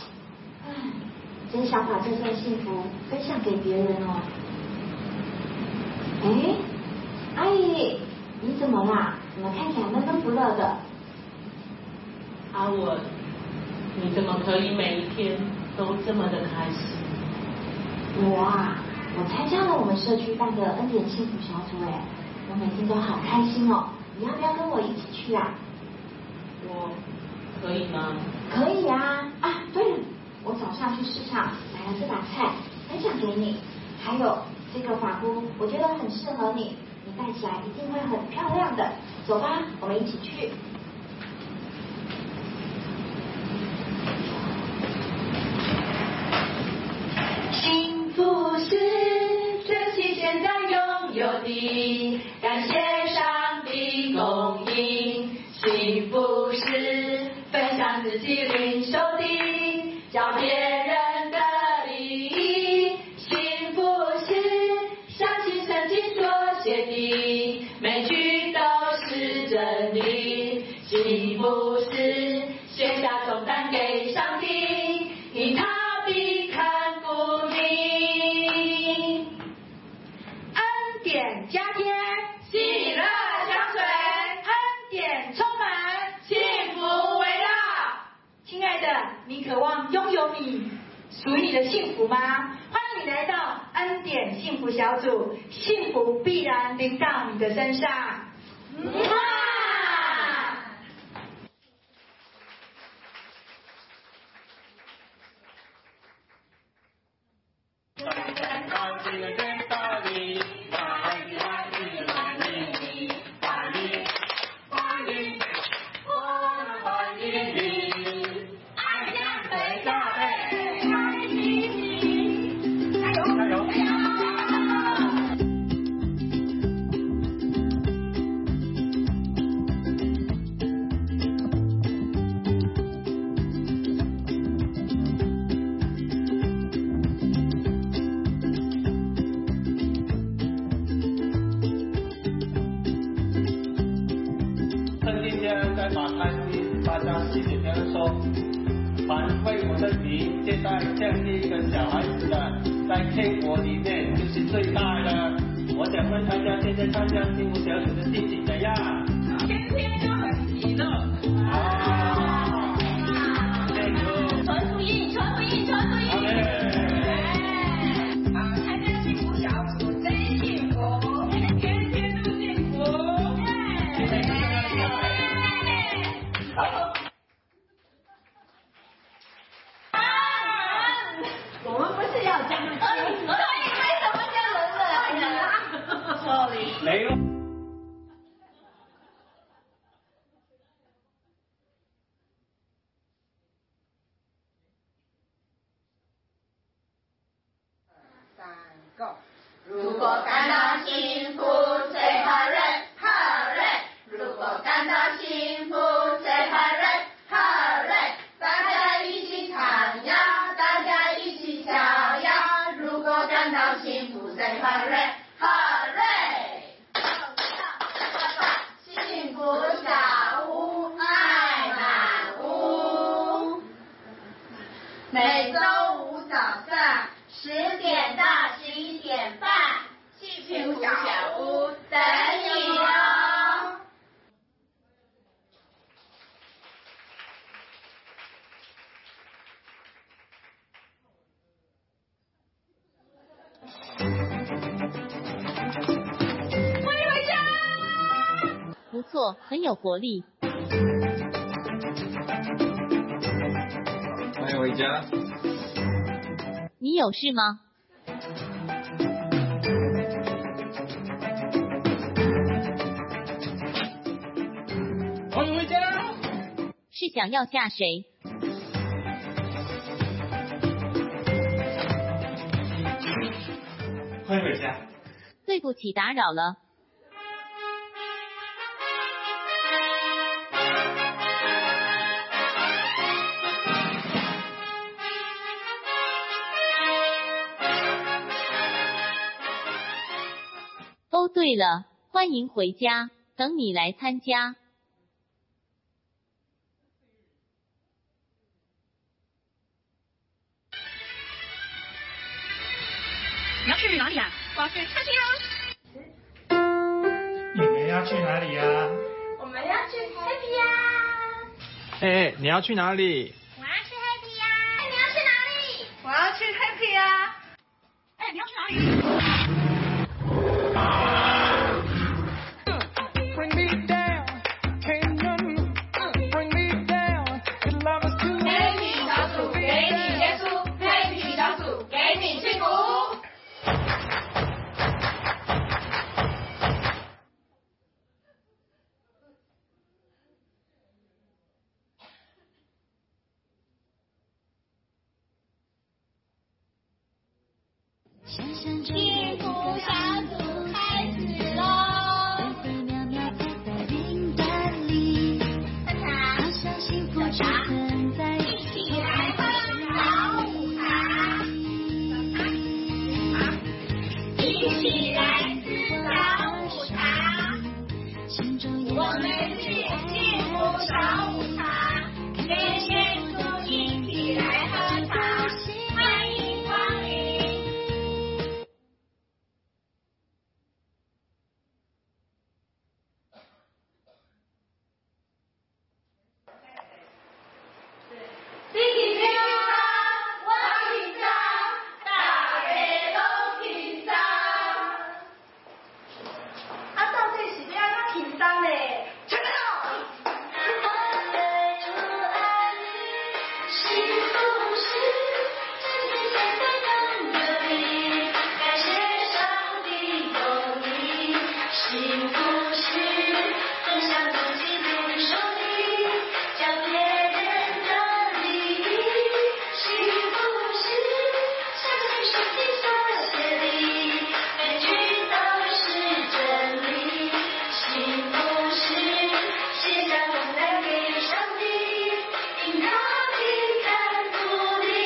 真想把这份幸福分享给别人哦。阿姨，你怎么啦？怎么看起来闷闷不乐的？ 阿文，你怎么可以每一天都这么的开心？ 我参加了我们社区办的恩典幸福小组，我每天都好开心哦。你要不要跟我一起去啊？ 我可以吗？ 可以啊。对了，我早上去市场买了这把菜，分享给你。 还有这个发箍，我觉得很适合你，你戴起来一定会很漂亮的。走吧，我们一起去。 幸福是珍惜现在拥有的，感谢上帝供应。幸福是分享自己领受的，叫别人的利益。幸福是相信圣经所写的，每句都是真理。幸福是卸下重担给上帝，因他必看顾你。恩典加添，喜乐相随，恩典充满，幸福围绕。亲爱的，你渴望拥有你属于你的幸福吗？欢迎你来到恩典幸福小组，幸福必然临到你的身上。 在马太福音8章7节说，凡为我的名接待这样的一个小孩子的，在天国里面就是最大的。我想问大家，现在参加幸福小组的心情怎样？ 天天都很喜乐。传福音，传福音，传福音。参加幸福小组真幸福，天天都幸福。我们不是要讲的，所以为什么叫人了？Sorry， 没有。 如果感到幸福，最好人好人。如果感到幸福，最好人好人。大家一起唱呀，大家一起笑呀。如果感到幸福，最好人好人。幸福小屋爱满屋。每周五早上10点到11点半，幸福小屋等你哦。欢迎回家。 不错，很有活力。 欢迎回家。 你有事吗？ 欢迎回家。 是想要嫁谁？ 欢迎回家。 对不起，打扰了。哦，对了，欢迎回家，等你来参加。 你要去哪里啊？我要去看星你们要去哪里呀？ 我们要去 Happy 呀！ 哎，你要去哪里？ 我要去 Happy 呀！哎，你要去哪里？我要去 Happy 呀！哎，你要去哪里 ？Bring me down, can't none bring me down. Your love is too Happy 小组给你耶稣，Happy 小组给你幸福。 幸福小组开始喽！分分秒秒在云端里，好像幸福就存在。一起来喝早午茶，一起来吃早午茶。我们是幸福小午茶，天天都一起来喝茶，欢迎光临。 你紧张，我紧张，大家拢紧张。到底是要哪紧张嘞？唱得好。幸福是真真切切等着你，感谢上帝有你。幸福是分享自己不手里，将别人的利益。幸福是相信上帝所写的，每句都是真理。幸福是写下功来给上帝，因他的看顾你。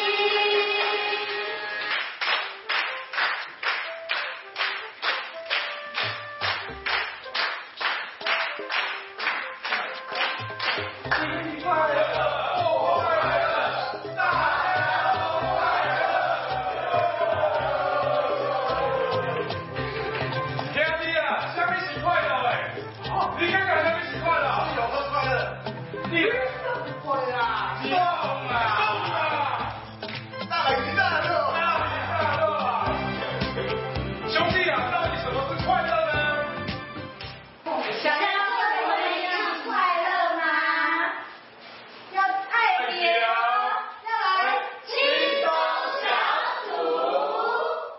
天地啊，下面是快乐哎！你看看下面是快乐，有多快乐？你不快啦，送啊！大吉大乐，大吉大乐啊！兄弟啊，到底什么是快乐呢？ 想要跟我一样快乐吗？要爱别人，要来轻松小组。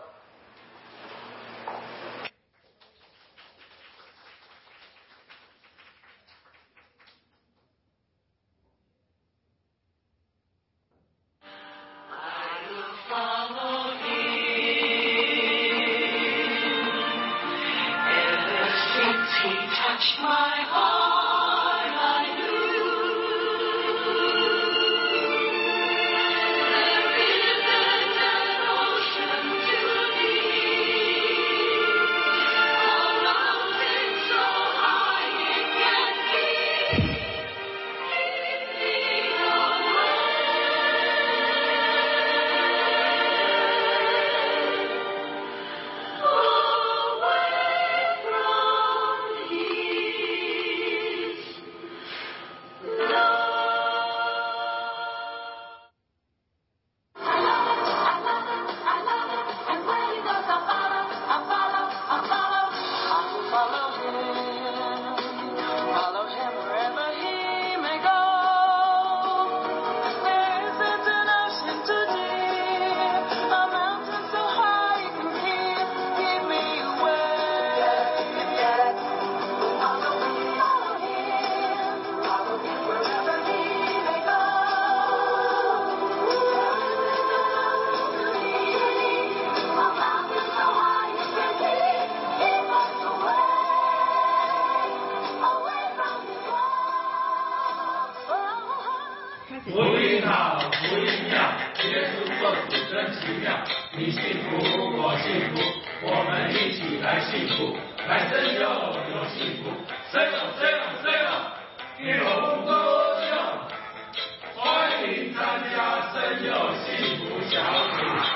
福音好，福音妙，耶稣做主真奇妙。你幸福，我幸福，我们一起来幸福，来生有幸福，生有，与红多秀，欢迎参加生有幸福小组。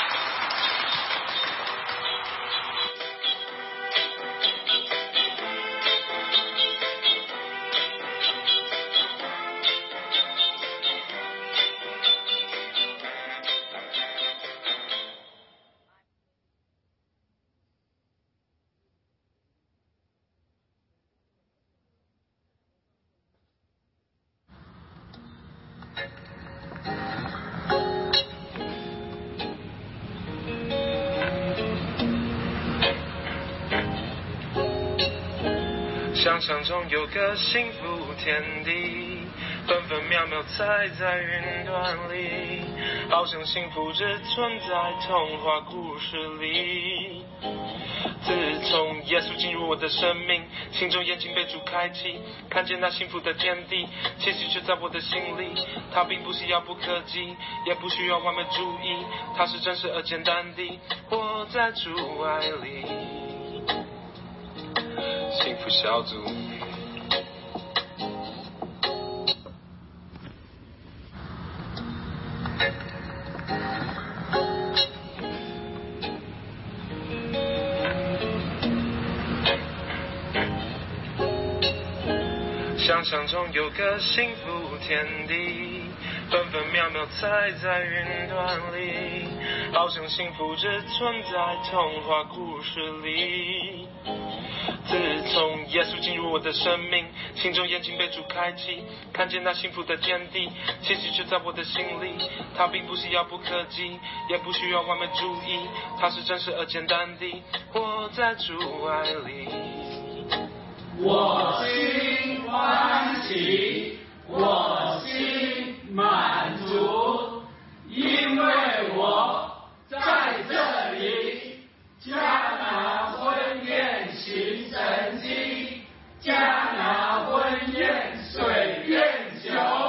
想象中有个幸福天地，分分秒秒踩在云端里， 好像幸福只存在童话故事里。自从耶稣进入我的生命，心中眼睛被主开启，看见那幸福的天地，奇迹就在我的心里。它并不是遥不可及，也不需要完美主义，它是真实而简单的活在主爱里。幸福小组。想象中有个幸福天地，分分秒秒踩在云端里，好像幸福只存在童话故事里。自从耶稣进入我的生命，心中眼睛被主开启，看见那幸福的天地，奇迹就在我的心里。它并不是遥不可及，也不需要完美主义，它是真实而简单的活在主爱里。 我心欢喜，我心满足，因为我在这里迦拿婚宴行神迹，迦拿婚宴水宴酒，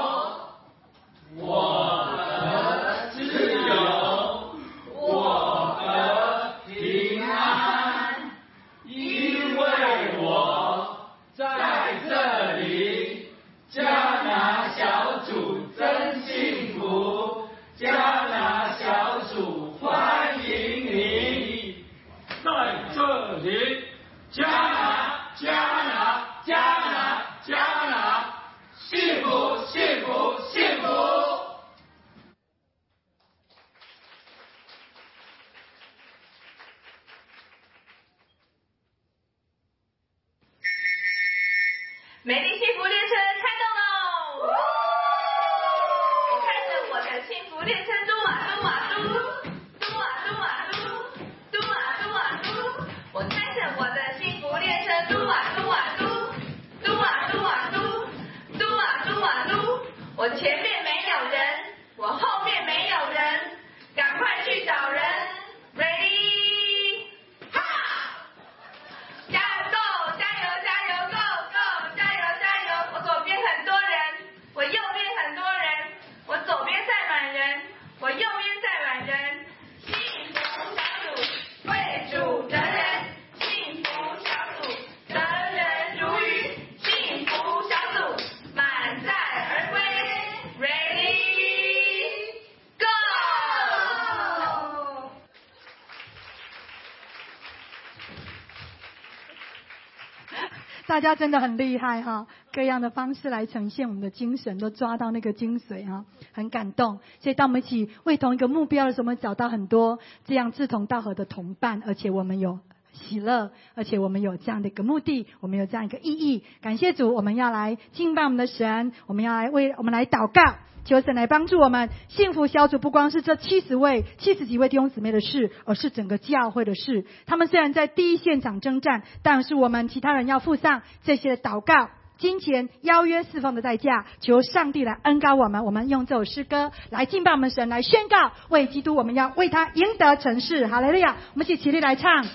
我的自由，我的平安，因为我在这里，迦拿小组真幸福，迦拿小组欢迎你，在这里，迦拿，迦拿，迦拿，迦拿，幸福，幸福，幸福。 美丽幸福列车开动喽！我开着我的幸福列车，嘟啊嘟啊嘟，嘟啊嘟啊嘟，嘟啊嘟啊嘟。我开着我的幸福列车，嘟啊嘟啊嘟，嘟啊嘟啊嘟，嘟啊嘟啊嘟。我前面没有人，我后面没有人，赶快去找人 ，ready， 哈！加油 ，go， 加油，加油 ，go go， 加油加油！我左边很多人，我右边很多人，我左边在满人，我右边在满人。幸福小组为主得人，幸福小组得人如鱼，幸福小组满载而归 ，ready go！ 大家真的很厉害哈，各样的方式来呈现我们的精神，都抓到那个精髓哈，很感动。所以当我们一起为同一个目标的时候，我们找到很多这样志同道合的同伴，而且我们有喜乐，而且我们有这样的一个目的，我们有这样一个意义。感谢主，我们要来敬拜我们的神，我们要来为我们来祷告，求神来帮助我们。幸福小组不光是这70几位弟兄姊妹的事，而是整个教会的事。他们虽然在第一现场征战，但是我们其他人要付上这些祷告、金钱、邀约侍奉的代价，求上帝来恩膏我们。我们用这首诗歌来敬拜我们神，来宣告为基督，我们要为他赢得成事。哈利路亚！我们一起起立来唱。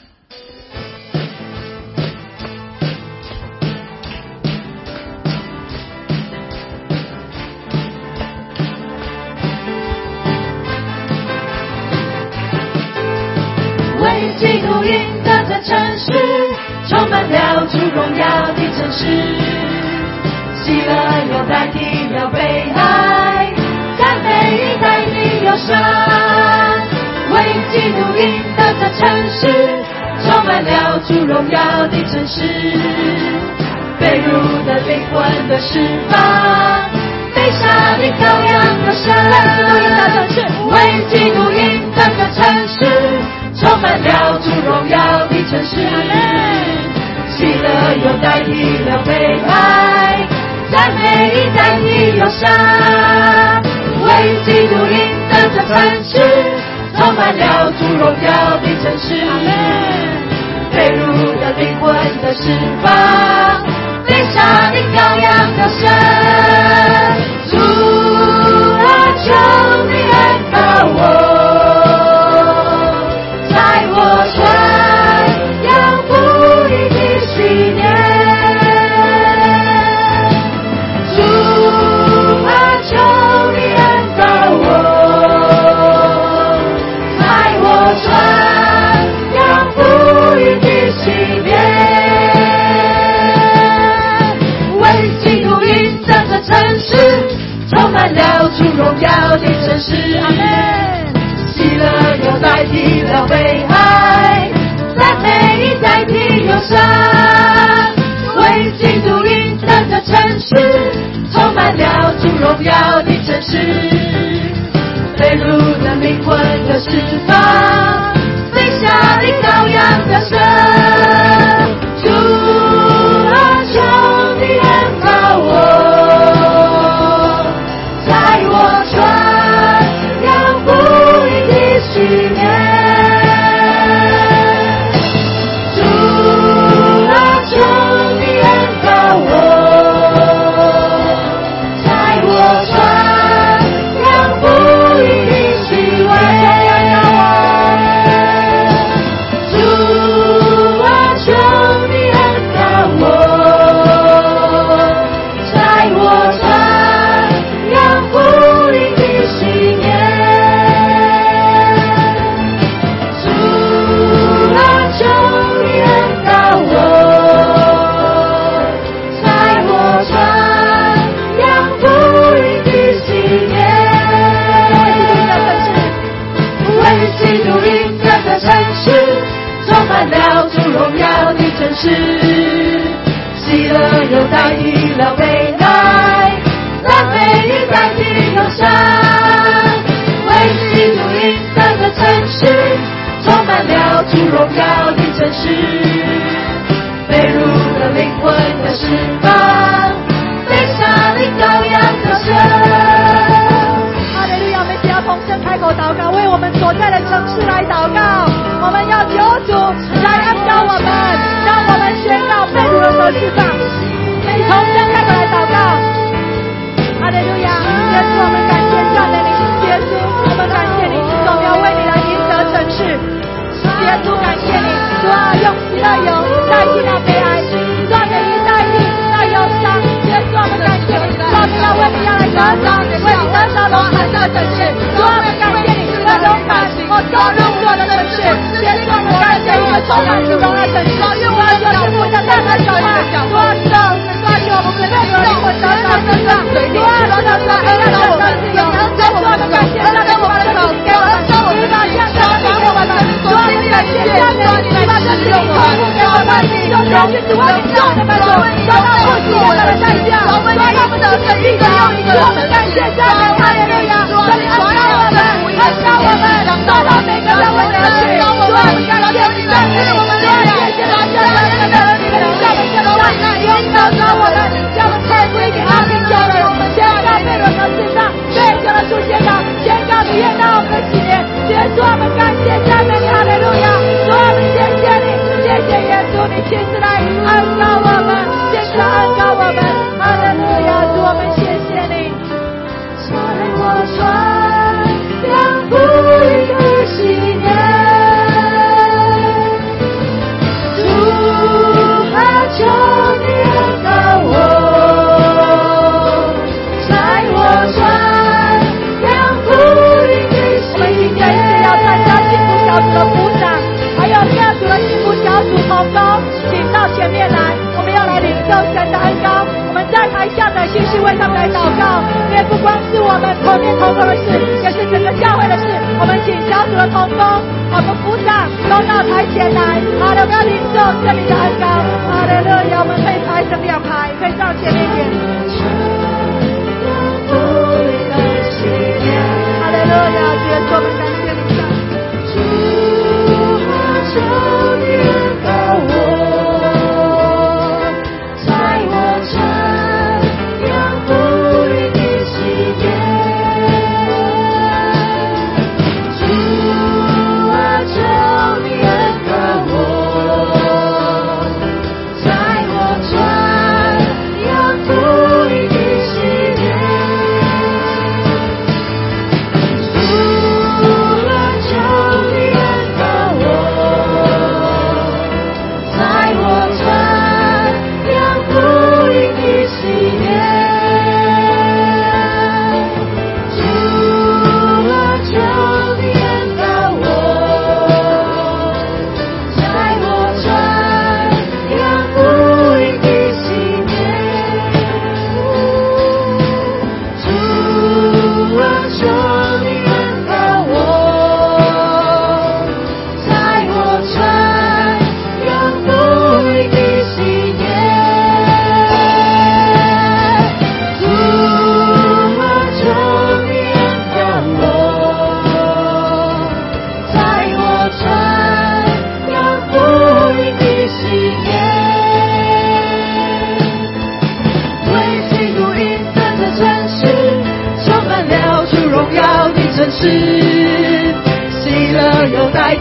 为基督赢得这城市，充满了主荣耀的城市，喜乐又代替了悲哀，赞美代替忧伤。为基督赢得这城市，充满了主荣耀的城市，被掳的灵魂的释放，被杀的羔羊的神。为基督赢得这城市，充满了主荣耀的城市，喜乐又代替了悲哀，赞美代替忧伤。为基督赢得这城市，充满了主荣耀的城市，被掳的灵魂的释放，被杀的羔羊的神。主啊，求你恩膏船，扬福音的喜念。主啊，求你恩膏我，开我船，扬福音的喜念。为基督印证这城市，充满了主荣耀的城市。阿门。喜乐又代替了悲哀，赞美代替忧伤。为基督印证这城市，充满了主荣耀的城市。被掳的灵魂的释放，飞下的羔羊的神。主啊，求你恩膏我，载我船，扬福音的喜念。主啊，求你恩膏我，载我船，扬福音的喜念。主啊，求你恩膏我，载我船，扬福音的喜念。主啊，求你恩膏我，载我船，扬福音的喜念。为基督印证的城市，充满了主荣耀的城市。喜乐又代替了悲哀，赞美代替忧伤。为基督印证的城市，充满了主荣耀的城市。被掳的灵魂的释放，飞下的羔羊的神。 哈利路亚！我们只要同声开口祷告，为我们所在的城市来祷告。我们要求主来恩膏我们，让我们宣告被掳的得释放。同声开口来祷告。哈利路亚！耶稣，我们感谢赞美你，耶稣，我们感谢你，总要为你来赢得城市。耶稣，感谢你，主啊，用喜乐油代替那悲哀，赞美你代替那忧伤。耶稣，我们感谢你，主啊，我们要为你要来得着，为你得着荣耀的城市。主啊，我们感谢你，那种感情和收入我的城市。耶稣，我们感谢一个充满主荣的城市。主啊，就是不像大家讲话，主啊，是的，抓住我们的内容，我得着身上。主啊，是的，是的，黑暗的城市有，耶稣，我们感谢那个我们的主给我们生活，把这样的给我们。主啊，我们感谢赞美你，把这里托付给我们，用人去主啊，你让我们主得到不计我们的代价，主啊，他们的这一个又一个，我们感谢赞美哈利路亚，这里传让我们，恩膏我们，找到每个人为得去，主啊，我们感谢你赞美我们，主啊，谢谢他这样的你们叫我们这个万难引导着我们，叫我们太归给阿明教人，宣告被人的身上，对着了主宣告，宣告你悦纳我们的喜悦，耶稣，我们感谢赞美你哈利路亚，主啊，我们谢谢你，谢谢耶稣，你亲自来恩膏我们，亲自恩膏我们，哈利路亚，主，我们谢谢你。 载我船，扬福音的喜念。主啊，求你恩膏我，载我船，扬福音的喜念。 我们今天是要参加幸福小组的鼓掌，还有第二组的幸福小组同工，请到前面来，我们要来领受神的恩膏。我们在台下的继续为他们来祷告，因为不光是我们头面同工的事，也是整个教会的事。我们请小组的同工，我们鼓掌都到台前来，好的，我们要领受这里的恩膏。哈利路亚，我们可以排成两排，可以到前面一点。哈利路亚，耶稣，我们感谢你。 主啊，求你恩膏我，载我船，扬福音的喜念。主啊，求你恩膏我，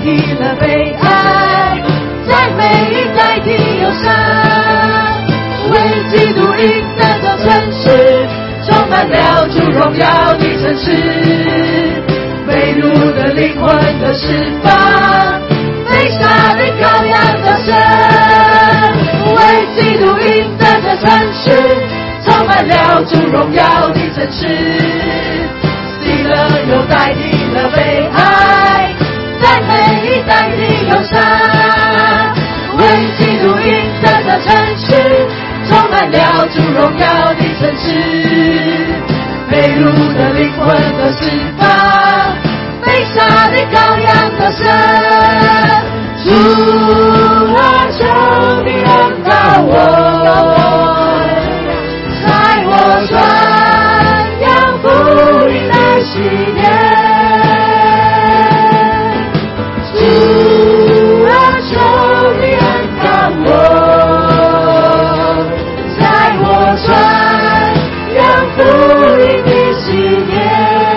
替了悲哀，赞美代替忧伤，为基督赢得这城市，充满了主荣耀的城市，被掳的灵魂的释放，被杀的羔羊的神，为基督赢得这城市，充满了主荣耀的城市，喜乐又代替了悲哀，赞美代替忧伤，为基督赢得这城市，充满了主荣耀的城市，被掳的灵魂的释放，被杀的羔羊的神，主啊，求你恩膏我，在我传扬福音的喜悦。主啊，求你恩膏我，在我传扬福音的喜悦。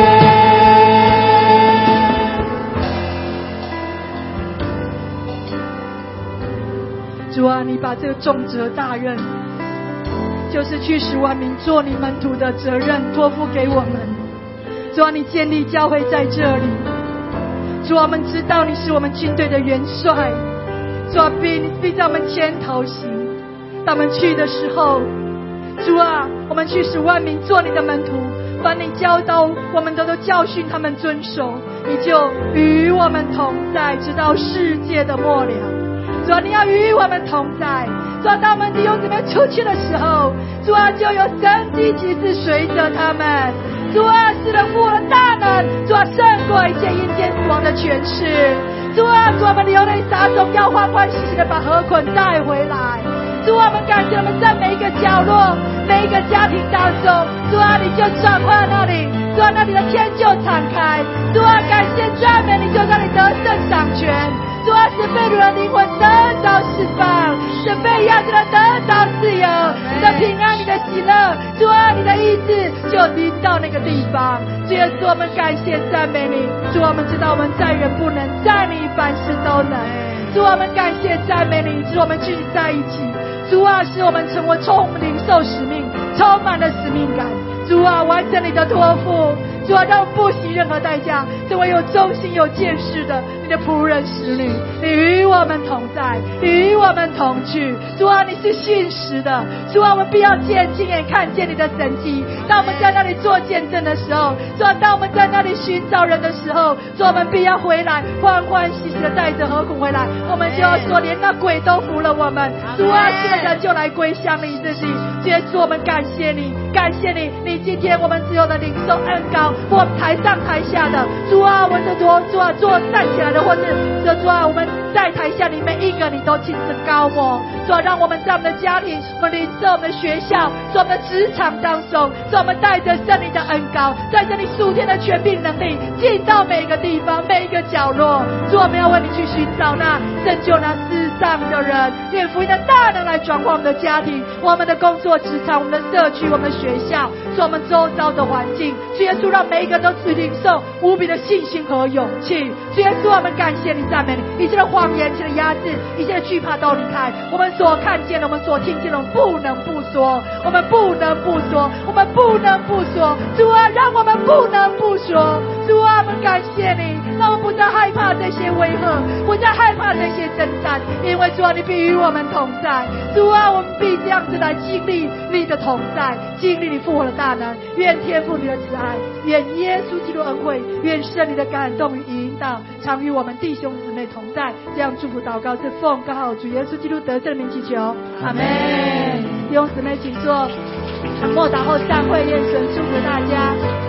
主啊，你把这个重责大任，就是去使万民做你门徒的责任托付给我们。主啊，你建立教会在这里。主啊，我们知道你是我们军队的元帅。主啊，必在我们前头行。当我们去的时候，主啊，我们去使万民做你的门徒，把你教导我们都教训他们遵守，你就与我们同在，直到世界的末了。主啊，你要与我们同在。主啊，当我们弟兄姊妹出去的时候，主啊，就有神迹奇事随着他们。主啊，是的父的大能，主啊，胜过一切阴间死亡的权势。主啊，主啊，我们流泪撒种，要欢欢喜喜的把河捆带回来。主啊，我们感谢我们在每一个角落、每一个家庭当中，主啊，你就转换那里，主啊，那里的天就敞开。主啊，感谢赞美你，就让你得胜掌权。主啊，使被掳的灵魂得到释放，使被压制的得到自由，你的平安，你的喜乐，主啊，你的医治就临到那个地方。主耶稣，我们感谢赞美你。主，我们知道我们在人不能，在你凡事都能。主，我们感谢赞美你，使我们聚集在一起。主啊，使我们成为领受使命，充满了使命感。主啊，完成你的托付。主啊，让我们不惜任何代价，成为有忠心有见识的你的仆人使女。你与我们同在，你与我们同去。主啊，你是信实的。主啊，我们必要亲眼看见你的神迹。当我们在那里做见证的时候，主啊，当我们在那里寻找人的时候，主啊，我们必要回来，欢欢喜喜的带着河捆回来。我们就要说，连那鬼都服了我们。主啊，这个人就来归向你自己。耶稣，我们感谢你，感谢你，你今天我们只有的领受恩膏，我们台上台下的。主啊，我们的主啊，做站起来的，或是主啊，我们在台下里面一个你都亲自高我。主啊，让我们在我们的家庭，我们领受我们的学校，在我们的职场当中，主啊，我们带着圣灵的恩膏，带着你属天的权柄能力，进到每一个地方，每一个角落。主啊，我们要为你去寻找那拯救那世上的人，愿福音的大能来转化我们的家庭，我们的工作职场，我们的社区，我们的学校，是我们周遭的环境。主耶稣，让每一个都去领受无比的信心和勇气。主耶稣，我们感谢你，赞美你，一切的谎言，一切的压制，一切的惧怕都离开。我们所看见的，我们所听见的，我们不能不说，我们不能不说，我们不能不说。主啊，让我们不能不说。主啊，我们感谢你，让我们不再害怕这些威吓，不再害怕这些征战，因为主啊，你必与我们同在。主啊，我们必这样子来经历你的同在，经历你复活的大能。愿天父你的慈爱，愿耶稣基督恩惠，愿圣灵的感动与引导，常与我们弟兄姊妹同在。这样祝福祷告是奉告主耶稣基督得胜的名祈求，阿们。弟兄姊妹请坐。默祷后散会，愿神祝福大家。